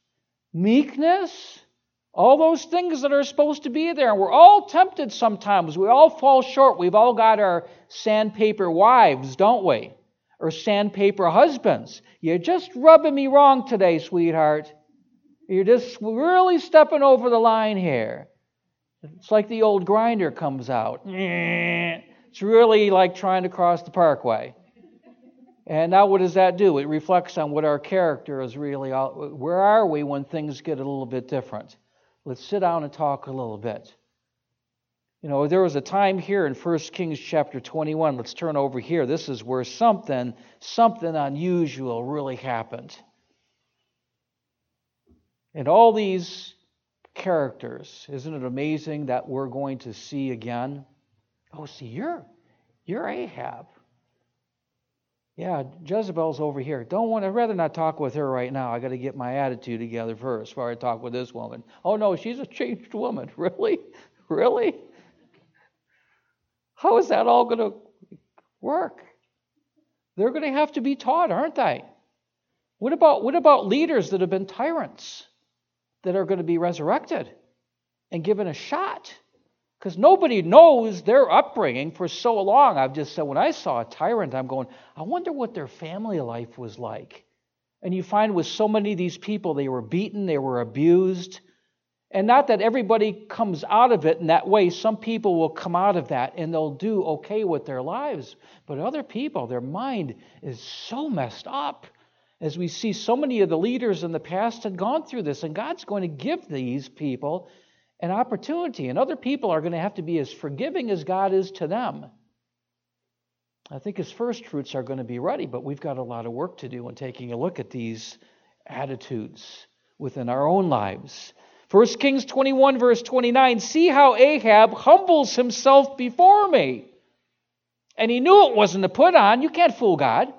meekness, all those things that are supposed to be there. And we're all tempted sometimes. We all fall short. We've all got our sandpaper wives, don't we? Or sandpaper husbands. You're just rubbing me wrong today, sweetheart. You're just really stepping over the line here. It's like the old grinder comes out. It's really like trying to cross the parkway. And now what does that do? It reflects on what our character is really. All, where are we when things get a little bit different? Let's sit down and talk a little bit. You know, there was a time here in First Kings chapter twenty-one. Let's turn over here. This is where something, something unusual really happened. And all these characters, isn't it amazing that we're going to see again? Oh, see, you're, you're Ahab. Yeah, Jezebel's over here. Don't want. I'd rather not talk with her right now. I got to get my attitude together first before I talk with this woman. Oh no, she's a changed woman. Really, really. How is that all going to work? They're going to have to be taught, aren't they? What about what about leaders that have been tyrants that are going to be resurrected and given a shot? Because nobody knows their upbringing for so long. I've just said, when I saw a tyrant, I'm going, I wonder what their family life was like. And you find with so many of these people, they were beaten, they were abused. And not that everybody comes out of it in that way. Some people will come out of that and they'll do okay with their lives. But other people, their mind is so messed up. As we see so many of the leaders in the past had gone through this. And God's going to give these people an opportunity. And other people are going to have to be as forgiving as God is to them. I think his first fruits are going to be ready. But we've got a lot of work to do in taking a look at these attitudes within our own lives. First Kings twenty-one, verse twenty-nine, see how Ahab humbles himself before me. And he knew it wasn't a put on. You can't fool God.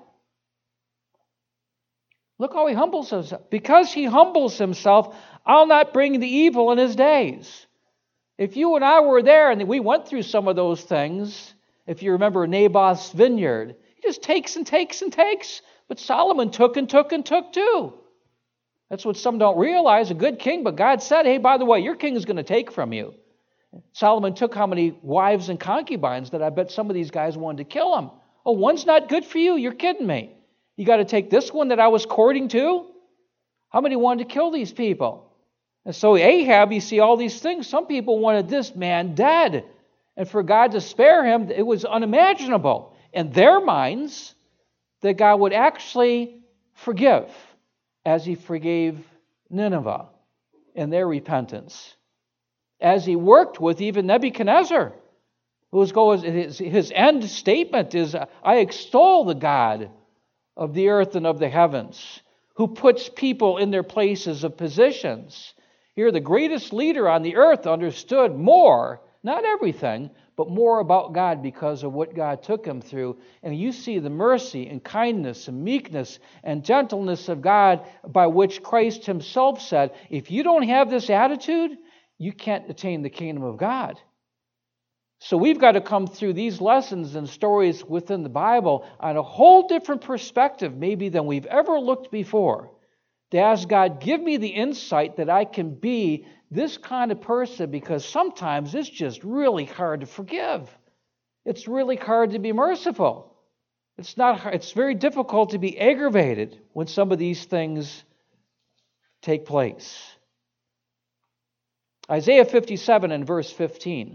Look how he humbles himself. Because he humbles himself, I'll not bring the evil in his days. If you and I were there and we went through some of those things, if you remember Naboth's vineyard, he just takes and takes and takes. But Solomon took and took and took too. That's what some don't realize, a good king, but God said, hey, by the way, your king is going to take from you. Solomon took how many wives and concubines that I bet some of these guys wanted to kill him. Oh, one's not good for you? You're kidding me. You got to take this one that I was courting too? How many wanted to kill these people? And so Ahab, you see all these things. Some people wanted this man dead. And for God to spare him, it was unimaginable in their minds that God would actually forgive as he forgave Nineveh in their repentance. As he worked with even Nebuchadnezzar, whose goes his, his end statement is, I extol the God of the earth and of the heavens, who puts people in their places of positions. Here, the greatest leader on the earth understood more, not everything, but more about God because of what God took him through. And you see the mercy and kindness and meekness and gentleness of God, by which Christ himself said, if you don't have this attitude, you can't attain the kingdom of God. So we've got to come through these lessons and stories within the Bible on a whole different perspective maybe than we've ever looked before. To ask God, give me the insight that I can be this kind of person, because sometimes it's just really hard to forgive. It's really hard to be merciful. It's not. It's very difficult to be aggravated when some of these things take place. Isaiah fifty-seven and verse fifteen.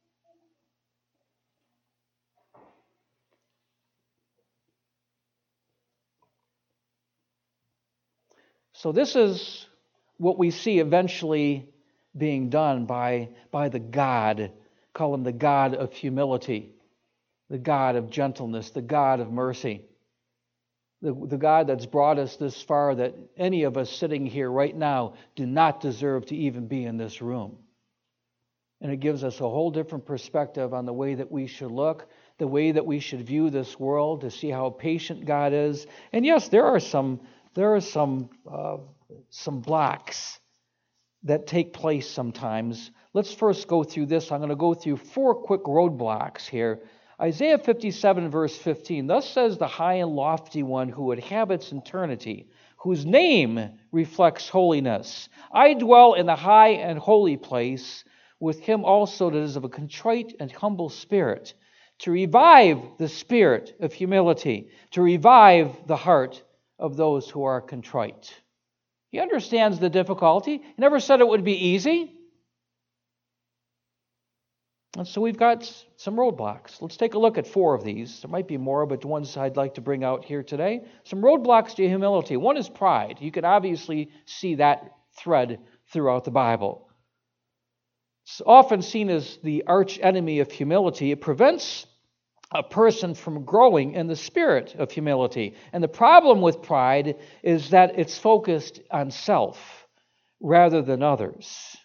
So this is what we see eventually being done by, by the God, call him the God of humility, the God of gentleness, the God of mercy, the, the God that's brought us this far that any of us sitting here right now do not deserve to even be in this room. And it gives us a whole different perspective on the way that we should look, the way that we should view this world, to see how patient God is. And yes, there are some there are some uh, some blocks that take place sometimes. Let's first go through this. I'm going to go through four quick roadblocks here. Isaiah fifty-seven, verse fifteen. Thus says the high and lofty one who inhabits eternity, whose name reflects holiness. I dwell in the high and holy place, with him also that is of a contrite and humble spirit, to revive the spirit of humility, to revive the heart of those who are contrite. He understands the difficulty. He never said it would be easy. And so we've got some roadblocks. Let's take a look at four of these. There might be more, but the ones I'd like to bring out here today. Some roadblocks to humility. One is pride. You can obviously see that thread throughout the Bible. It's often seen as the arch enemy of humility. It prevents a person from growing in the spirit of humility. And the problem with pride is that it's focused on self rather than others.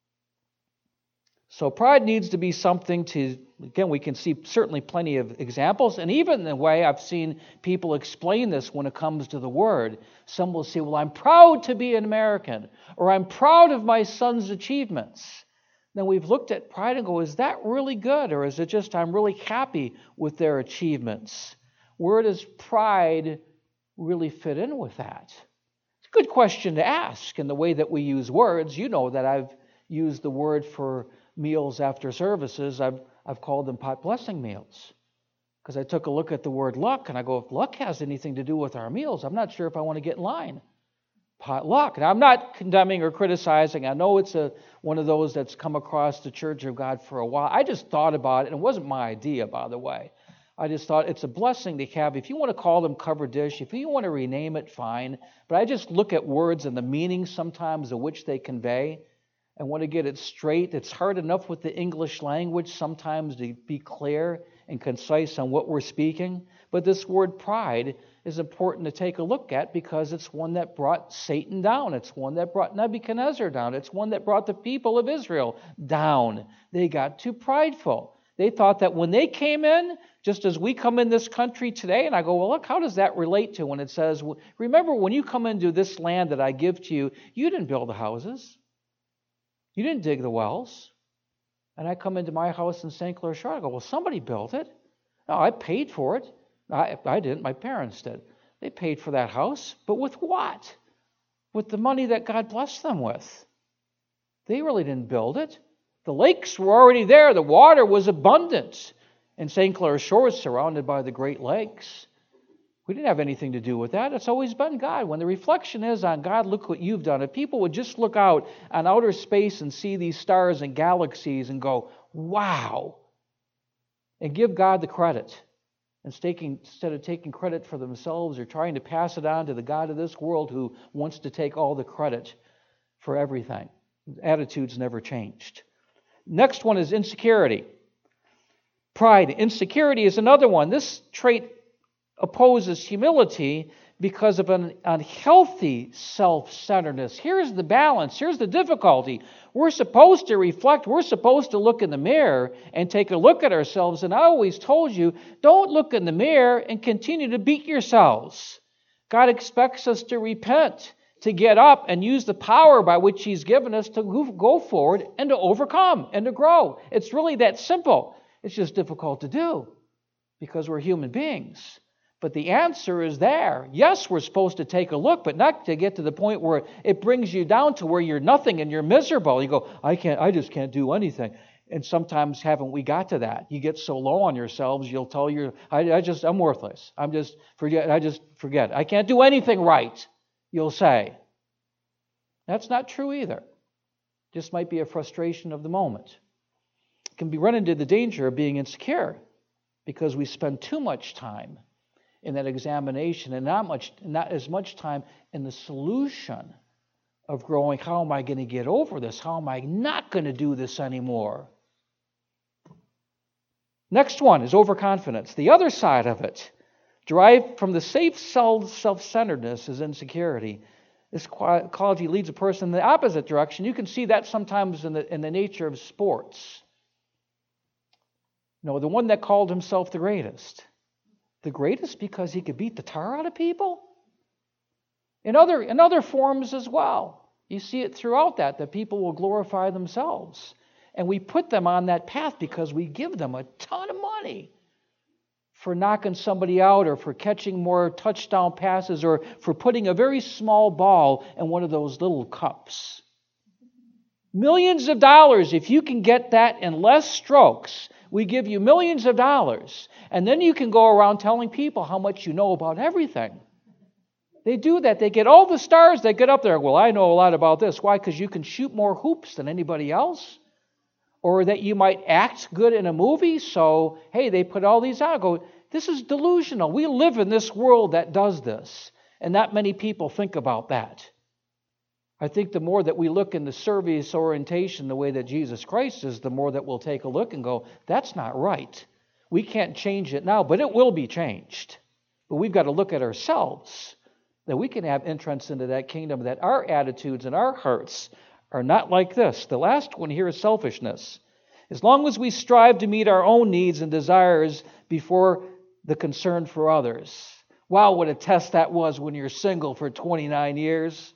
So pride needs to be something to, again, we can see certainly plenty of examples, and even the way I've seen people explain this when it comes to the word. Some will say, well, I'm proud to be an American, or I'm proud of my son's achievements. Then we've looked at pride and go, is that really good? Or is it just I'm really happy with their achievements? Where does pride really fit in with that? It's a good question to ask in the way that we use words. You know that I've used the word for meals after services. I've, I've called them pot blessing meals. Because I took a look at the word luck and I go, if luck has anything to do with our meals, I'm not sure if I want to get in line. Potluck. Now, I'm not condemning or criticizing. I know it's a one of those that's come across the Church of God for a while. I just thought about it, and it wasn't my idea, by the way. I just thought it's a blessing to have. If you want to call them cover dish, if you want to rename it, fine. But I just look at words and the meaning sometimes of which they convey and want to get it straight. It's hard enough with the English language sometimes to be clear and concise on what we're speaking. But this word pride is important to take a look at because it's one that brought Satan down. It's one that brought Nebuchadnezzar down. It's one that brought the people of Israel down. They got too prideful. They thought that when they came in, just as we come in this country today, and I go, well, look, how does that relate to when it says, remember when you come into this land that I give to you, you didn't build the houses. You didn't dig the wells. And I come into my house in Saint Clair Shore, I go, well, somebody built it. No, I paid for it. I, I didn't. My parents did. They paid for that house. But with what? With the money that God blessed them with. They really didn't build it. The lakes were already there. The water was abundant. And Saint Clair Shore is surrounded by the Great Lakes. We didn't have anything to do with that. It's always been God. When the reflection is on God, look what you've done. If people would just look out on outer space and see these stars and galaxies and go, wow, and give God the credit. And taking, instead of taking credit for themselves or trying to pass it on to the God of this world who wants to take all the credit for everything. Attitudes never changed. Next one is insecurity. Pride. Insecurity is another one. This trait opposes humility because of an unhealthy self-centeredness. Here's the balance. Here's the difficulty. We're supposed to reflect. We're supposed to look in the mirror and take a look at ourselves. And I always told you, don't look in the mirror and continue to beat yourselves. God expects us to repent, to get up and use the power by which He's given us to go forward and to overcome and to grow. It's really that simple. It's just difficult to do because we're human beings. But the answer is there. Yes, we're supposed to take a look, but not to get to the point where it brings you down to where you're nothing and you're miserable. You go, I can't, I just can't do anything. And sometimes haven't we got to that? You get so low on yourselves, you'll tell your, I, I just, I'm worthless. I'm just forget. I just forget. I can't do anything right. You'll say. That's not true either. Just might be a frustration of the moment. It can be run into the danger of being insecure because we spend too much time in that examination and not much, not as much time in the solution of growing. How am I going to get over this? How am I not going to do this anymore? Next one is overconfidence. The other side of it, derived from the safe self-centeredness, is insecurity. This quality leads a person in the opposite direction. You can see that sometimes in the, in the nature of sports. You know, the one that called himself the greatest. The greatest because he could beat the tar out of people? In other, in other forms as well. You see it throughout that, that people will glorify themselves. And we put them on that path because we give them a ton of money for knocking somebody out or for catching more touchdown passes or for putting a very small ball in one of those little cups. Millions of dollars, if you can get that in less strokes, we give you millions of dollars. And then you can go around telling people how much you know about everything. They do that. They get all the stars that get up there. Well, I know a lot about this. Why? Because you can shoot more hoops than anybody else. Or that you might act good in a movie. So, hey, they put all these out. I go, this is delusional. We live in this world that does this. And not many people think about that. I think the more that we look in the service orientation the way that Jesus Christ is, the more that we'll take a look and go, that's not right. We can't change it now, but it will be changed. But we've got to look at ourselves, that we can have entrance into that kingdom, that our attitudes and our hearts are not like this. The last one here is selfishness. As long as we strive to meet our own needs and desires before the concern for others. Wow, what a test that was when you're single for twenty-nine years.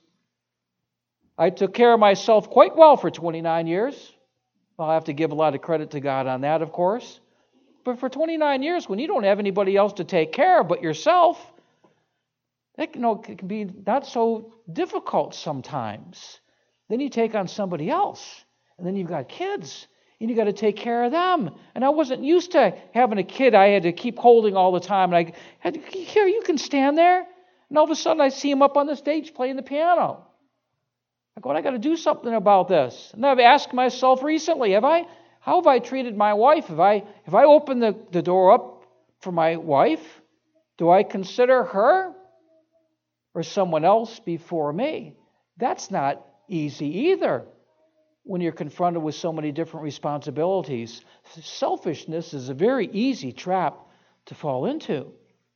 I took care of myself quite well for twenty-nine years. I'll have to give a lot of credit to God on that, of course. But for twenty-nine years, when you don't have anybody else to take care of but yourself, that, you know, it can be not so difficult sometimes. Then you take on somebody else, and then you've got kids, and you've got to take care of them. And I wasn't used to having a kid I had to keep holding all the time. And I had to, here, you can stand there. And all of a sudden, I see him up on the stage playing the piano. I go, I got to do something about this. And I've asked myself recently, have I, how have I treated my wife? Have I, have I opened the, the door up for my wife? Do I consider her or someone else before me? That's not easy either when you're confronted with so many different responsibilities. Selfishness is a very easy trap to fall into.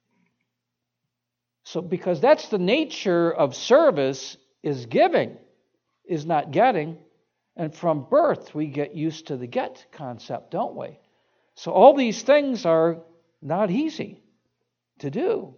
So because that's the nature of service, is giving, is not getting. And from birth, we get used to the get concept, don't we? So all these things are not easy to do.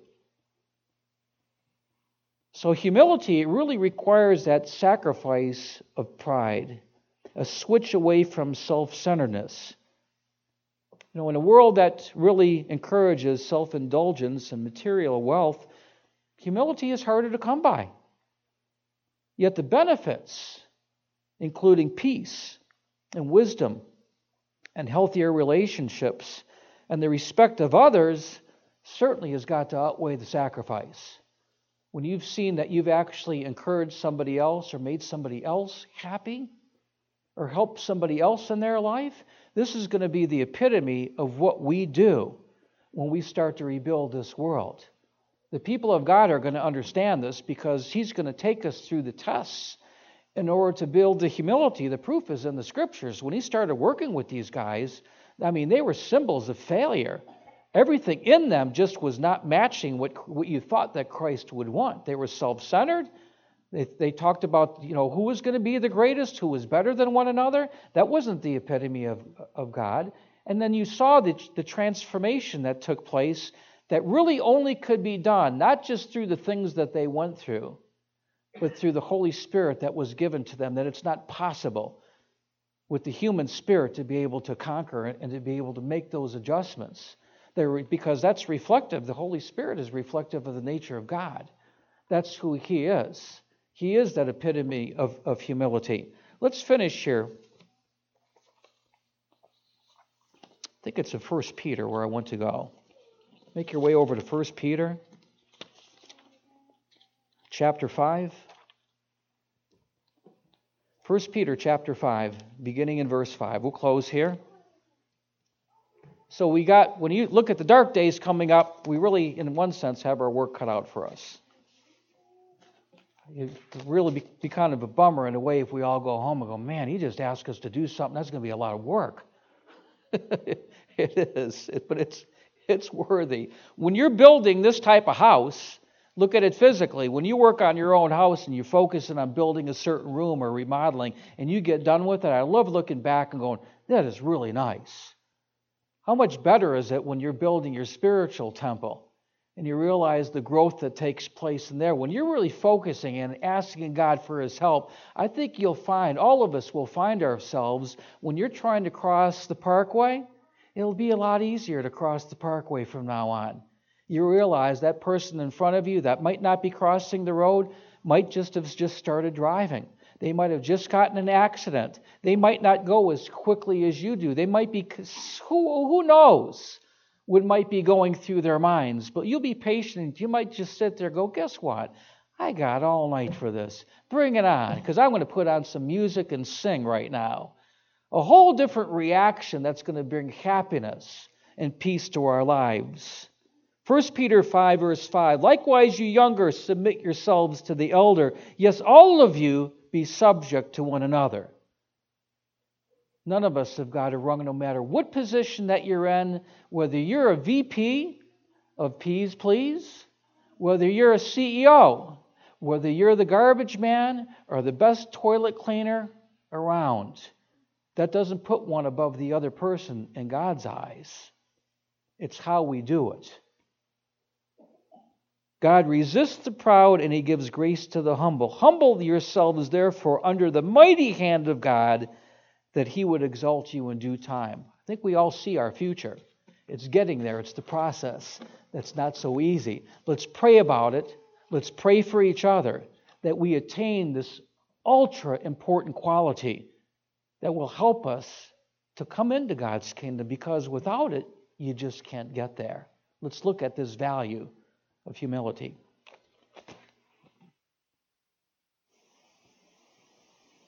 So humility really requires that sacrifice of pride, a switch away from self-centeredness. You know, in a world that really encourages self-indulgence and material wealth, humility is harder to come by. Yet the benefits, including peace and wisdom and healthier relationships and the respect of others, certainly has got to outweigh the sacrifice. When you've seen that you've actually encouraged somebody else or made somebody else happy or helped somebody else in their life, this is going to be the epitome of what we do when we start to rebuild this world. The people of God are going to understand this because He's going to take us through the tests in order to build the humility. The proof is in the Scriptures. When He started working with these guys, I mean, they were symbols of failure. Everything in them just was not matching what, what you thought that Christ would want. They were self-centered. They, they talked about, you know, who was going to be the greatest, who was better than one another. That wasn't the epitome of, of God. And then you saw the, the transformation that took place that really only could be done, not just through the things that they went through, but through the Holy Spirit that was given to them, that it's not possible with the human spirit to be able to conquer and to be able to make those adjustments. They're, because that's reflective. The Holy Spirit is reflective of the nature of God. That's who He is. He is that epitome of, of humility. Let's finish here. I think it's in First Peter where I want to go. Make your way over to First Peter, chapter five. First Peter, chapter five, beginning in verse five. We'll close here. So we got, when you look at the dark days coming up, we really, in one sense, have our work cut out for us. It would really be, be kind of a bummer in a way if we all go home and go, man, He just asked us to do something. That's going to be a lot of work. It is, it, but it's it's worthy. When you're building this type of house, look at it physically. When you work on your own house and you're focusing on building a certain room or remodeling, and you get done with it, I love looking back and going, that is really nice. How much better is it when you're building your spiritual temple and you realize the growth that takes place in there? When you're really focusing and asking God for His help, I think you'll find, all of us will find ourselves, when you're trying to cross the parkway, it'll be a lot easier to cross the parkway from now on. You realize that person in front of you that might not be crossing the road might just have just started driving. They might have just gotten in an accident. They might not go as quickly as you do. They might be, who, who knows what might be going through their minds. But you'll be patient. You might just sit there and go, guess what? I got all night for this. Bring it on, because I'm going to put on some music and sing right now. A whole different reaction that's going to bring happiness and peace to our lives. First Peter five, verse five, likewise, you younger, submit yourselves to the elder. Yes, all of you be subject to one another. None of us have got it wrong, no matter what position that you're in, whether you're a V P of P's Please, whether you're a C E O, whether you're the garbage man or the best toilet cleaner around. That doesn't put one above the other person in God's eyes. It's how we do it. God resists the proud and He gives grace to the humble. Humble yourselves, therefore, under the mighty hand of God, that He would exalt you in due time. I think we all see our future. It's getting there. It's the process that's not so easy. Let's pray about it. Let's pray for each other that we attain this ultra important quality that will help us to come into God's kingdom, because without it, you just can't get there. Let's look at this value of humility.